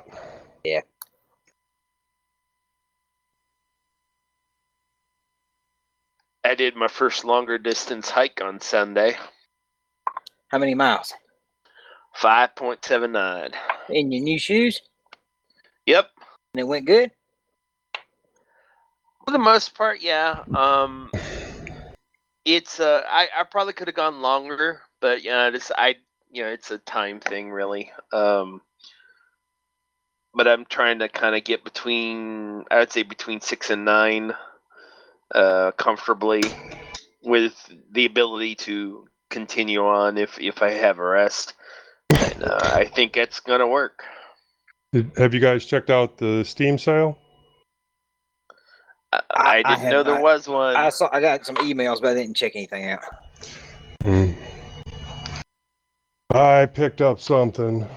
I did my first longer distance hike on Sunday.
How many miles
five point seven nine.
in your new shoes?
Yep.
And it went good.
For the most part, yeah. Um, it's uh, I, I probably could have gone longer, but yeah, this I you know it's a time thing really. Um, but I'm trying to kind of get between, I would say between six and nine, uh, comfortably, with the ability to continue on if if I have a rest. And uh, I think it's gonna work.
Did, have you guys checked out the Steam sale?
I,
I-
I
I
didn't
have
know there
not.
was one.
I saw. I got some emails, but I didn't check anything out.
Hmm. I picked up something.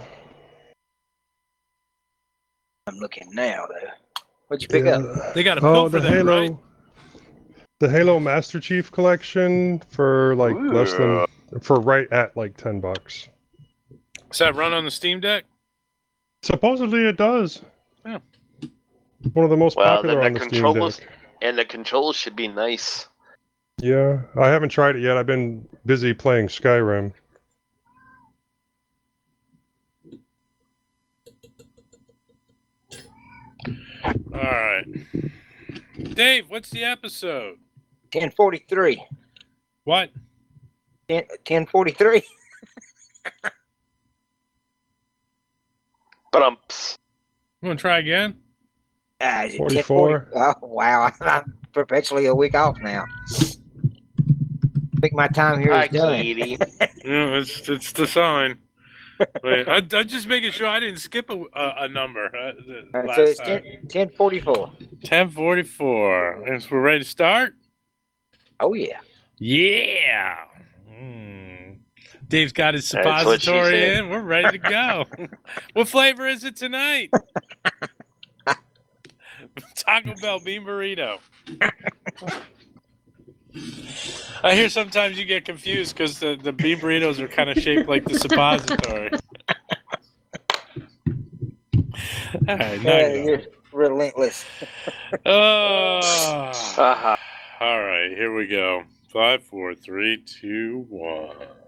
I'm looking now, though. What'd you pick
Yeah.
up?
They got a
Oh,
pill for
the
that,
Halo,
right?
the Halo Master Chief Collection for like less
Ooh.
than, for right at like ten bucks.
Does that run on the Steam Deck?
Supposedly it does.
Yeah.
One of the most
Well,
popular
then
on
the
the Steam
controls
Deck.
and the controls should be nice.
Yeah, I haven't tried it yet. I've been busy playing Skyrim.
All right. Dave, what's the episode?
ten forty-three.
What?
ten forty-three.
But um,
You want to try again?
Ah, is it
forty-four.
ten forty? Oh, wow. I'm perpetually a week off now. I think my time here
hi,
is done.
Katie.
Yeah, it's it's the sign. Wait, I, I'm just making sure I didn't skip a, a, a number. Uh, the
All right,
last
so it's
time.
ten forty-four.
ten forty-four. Guess we're ready to start?
Oh, yeah.
Yeah. Mm. Dave's got his
That's what she
suppository
said.
in. We're ready to go. What flavor is it tonight? Taco Bell bean burrito. I hear sometimes you get confused because the, the bean burritos are kind of shaped like the suppository. All right, now
Uh,
you know.
you're relentless.
Oh.
Uh-huh.
All right, here we go. Five, four, three, two, one.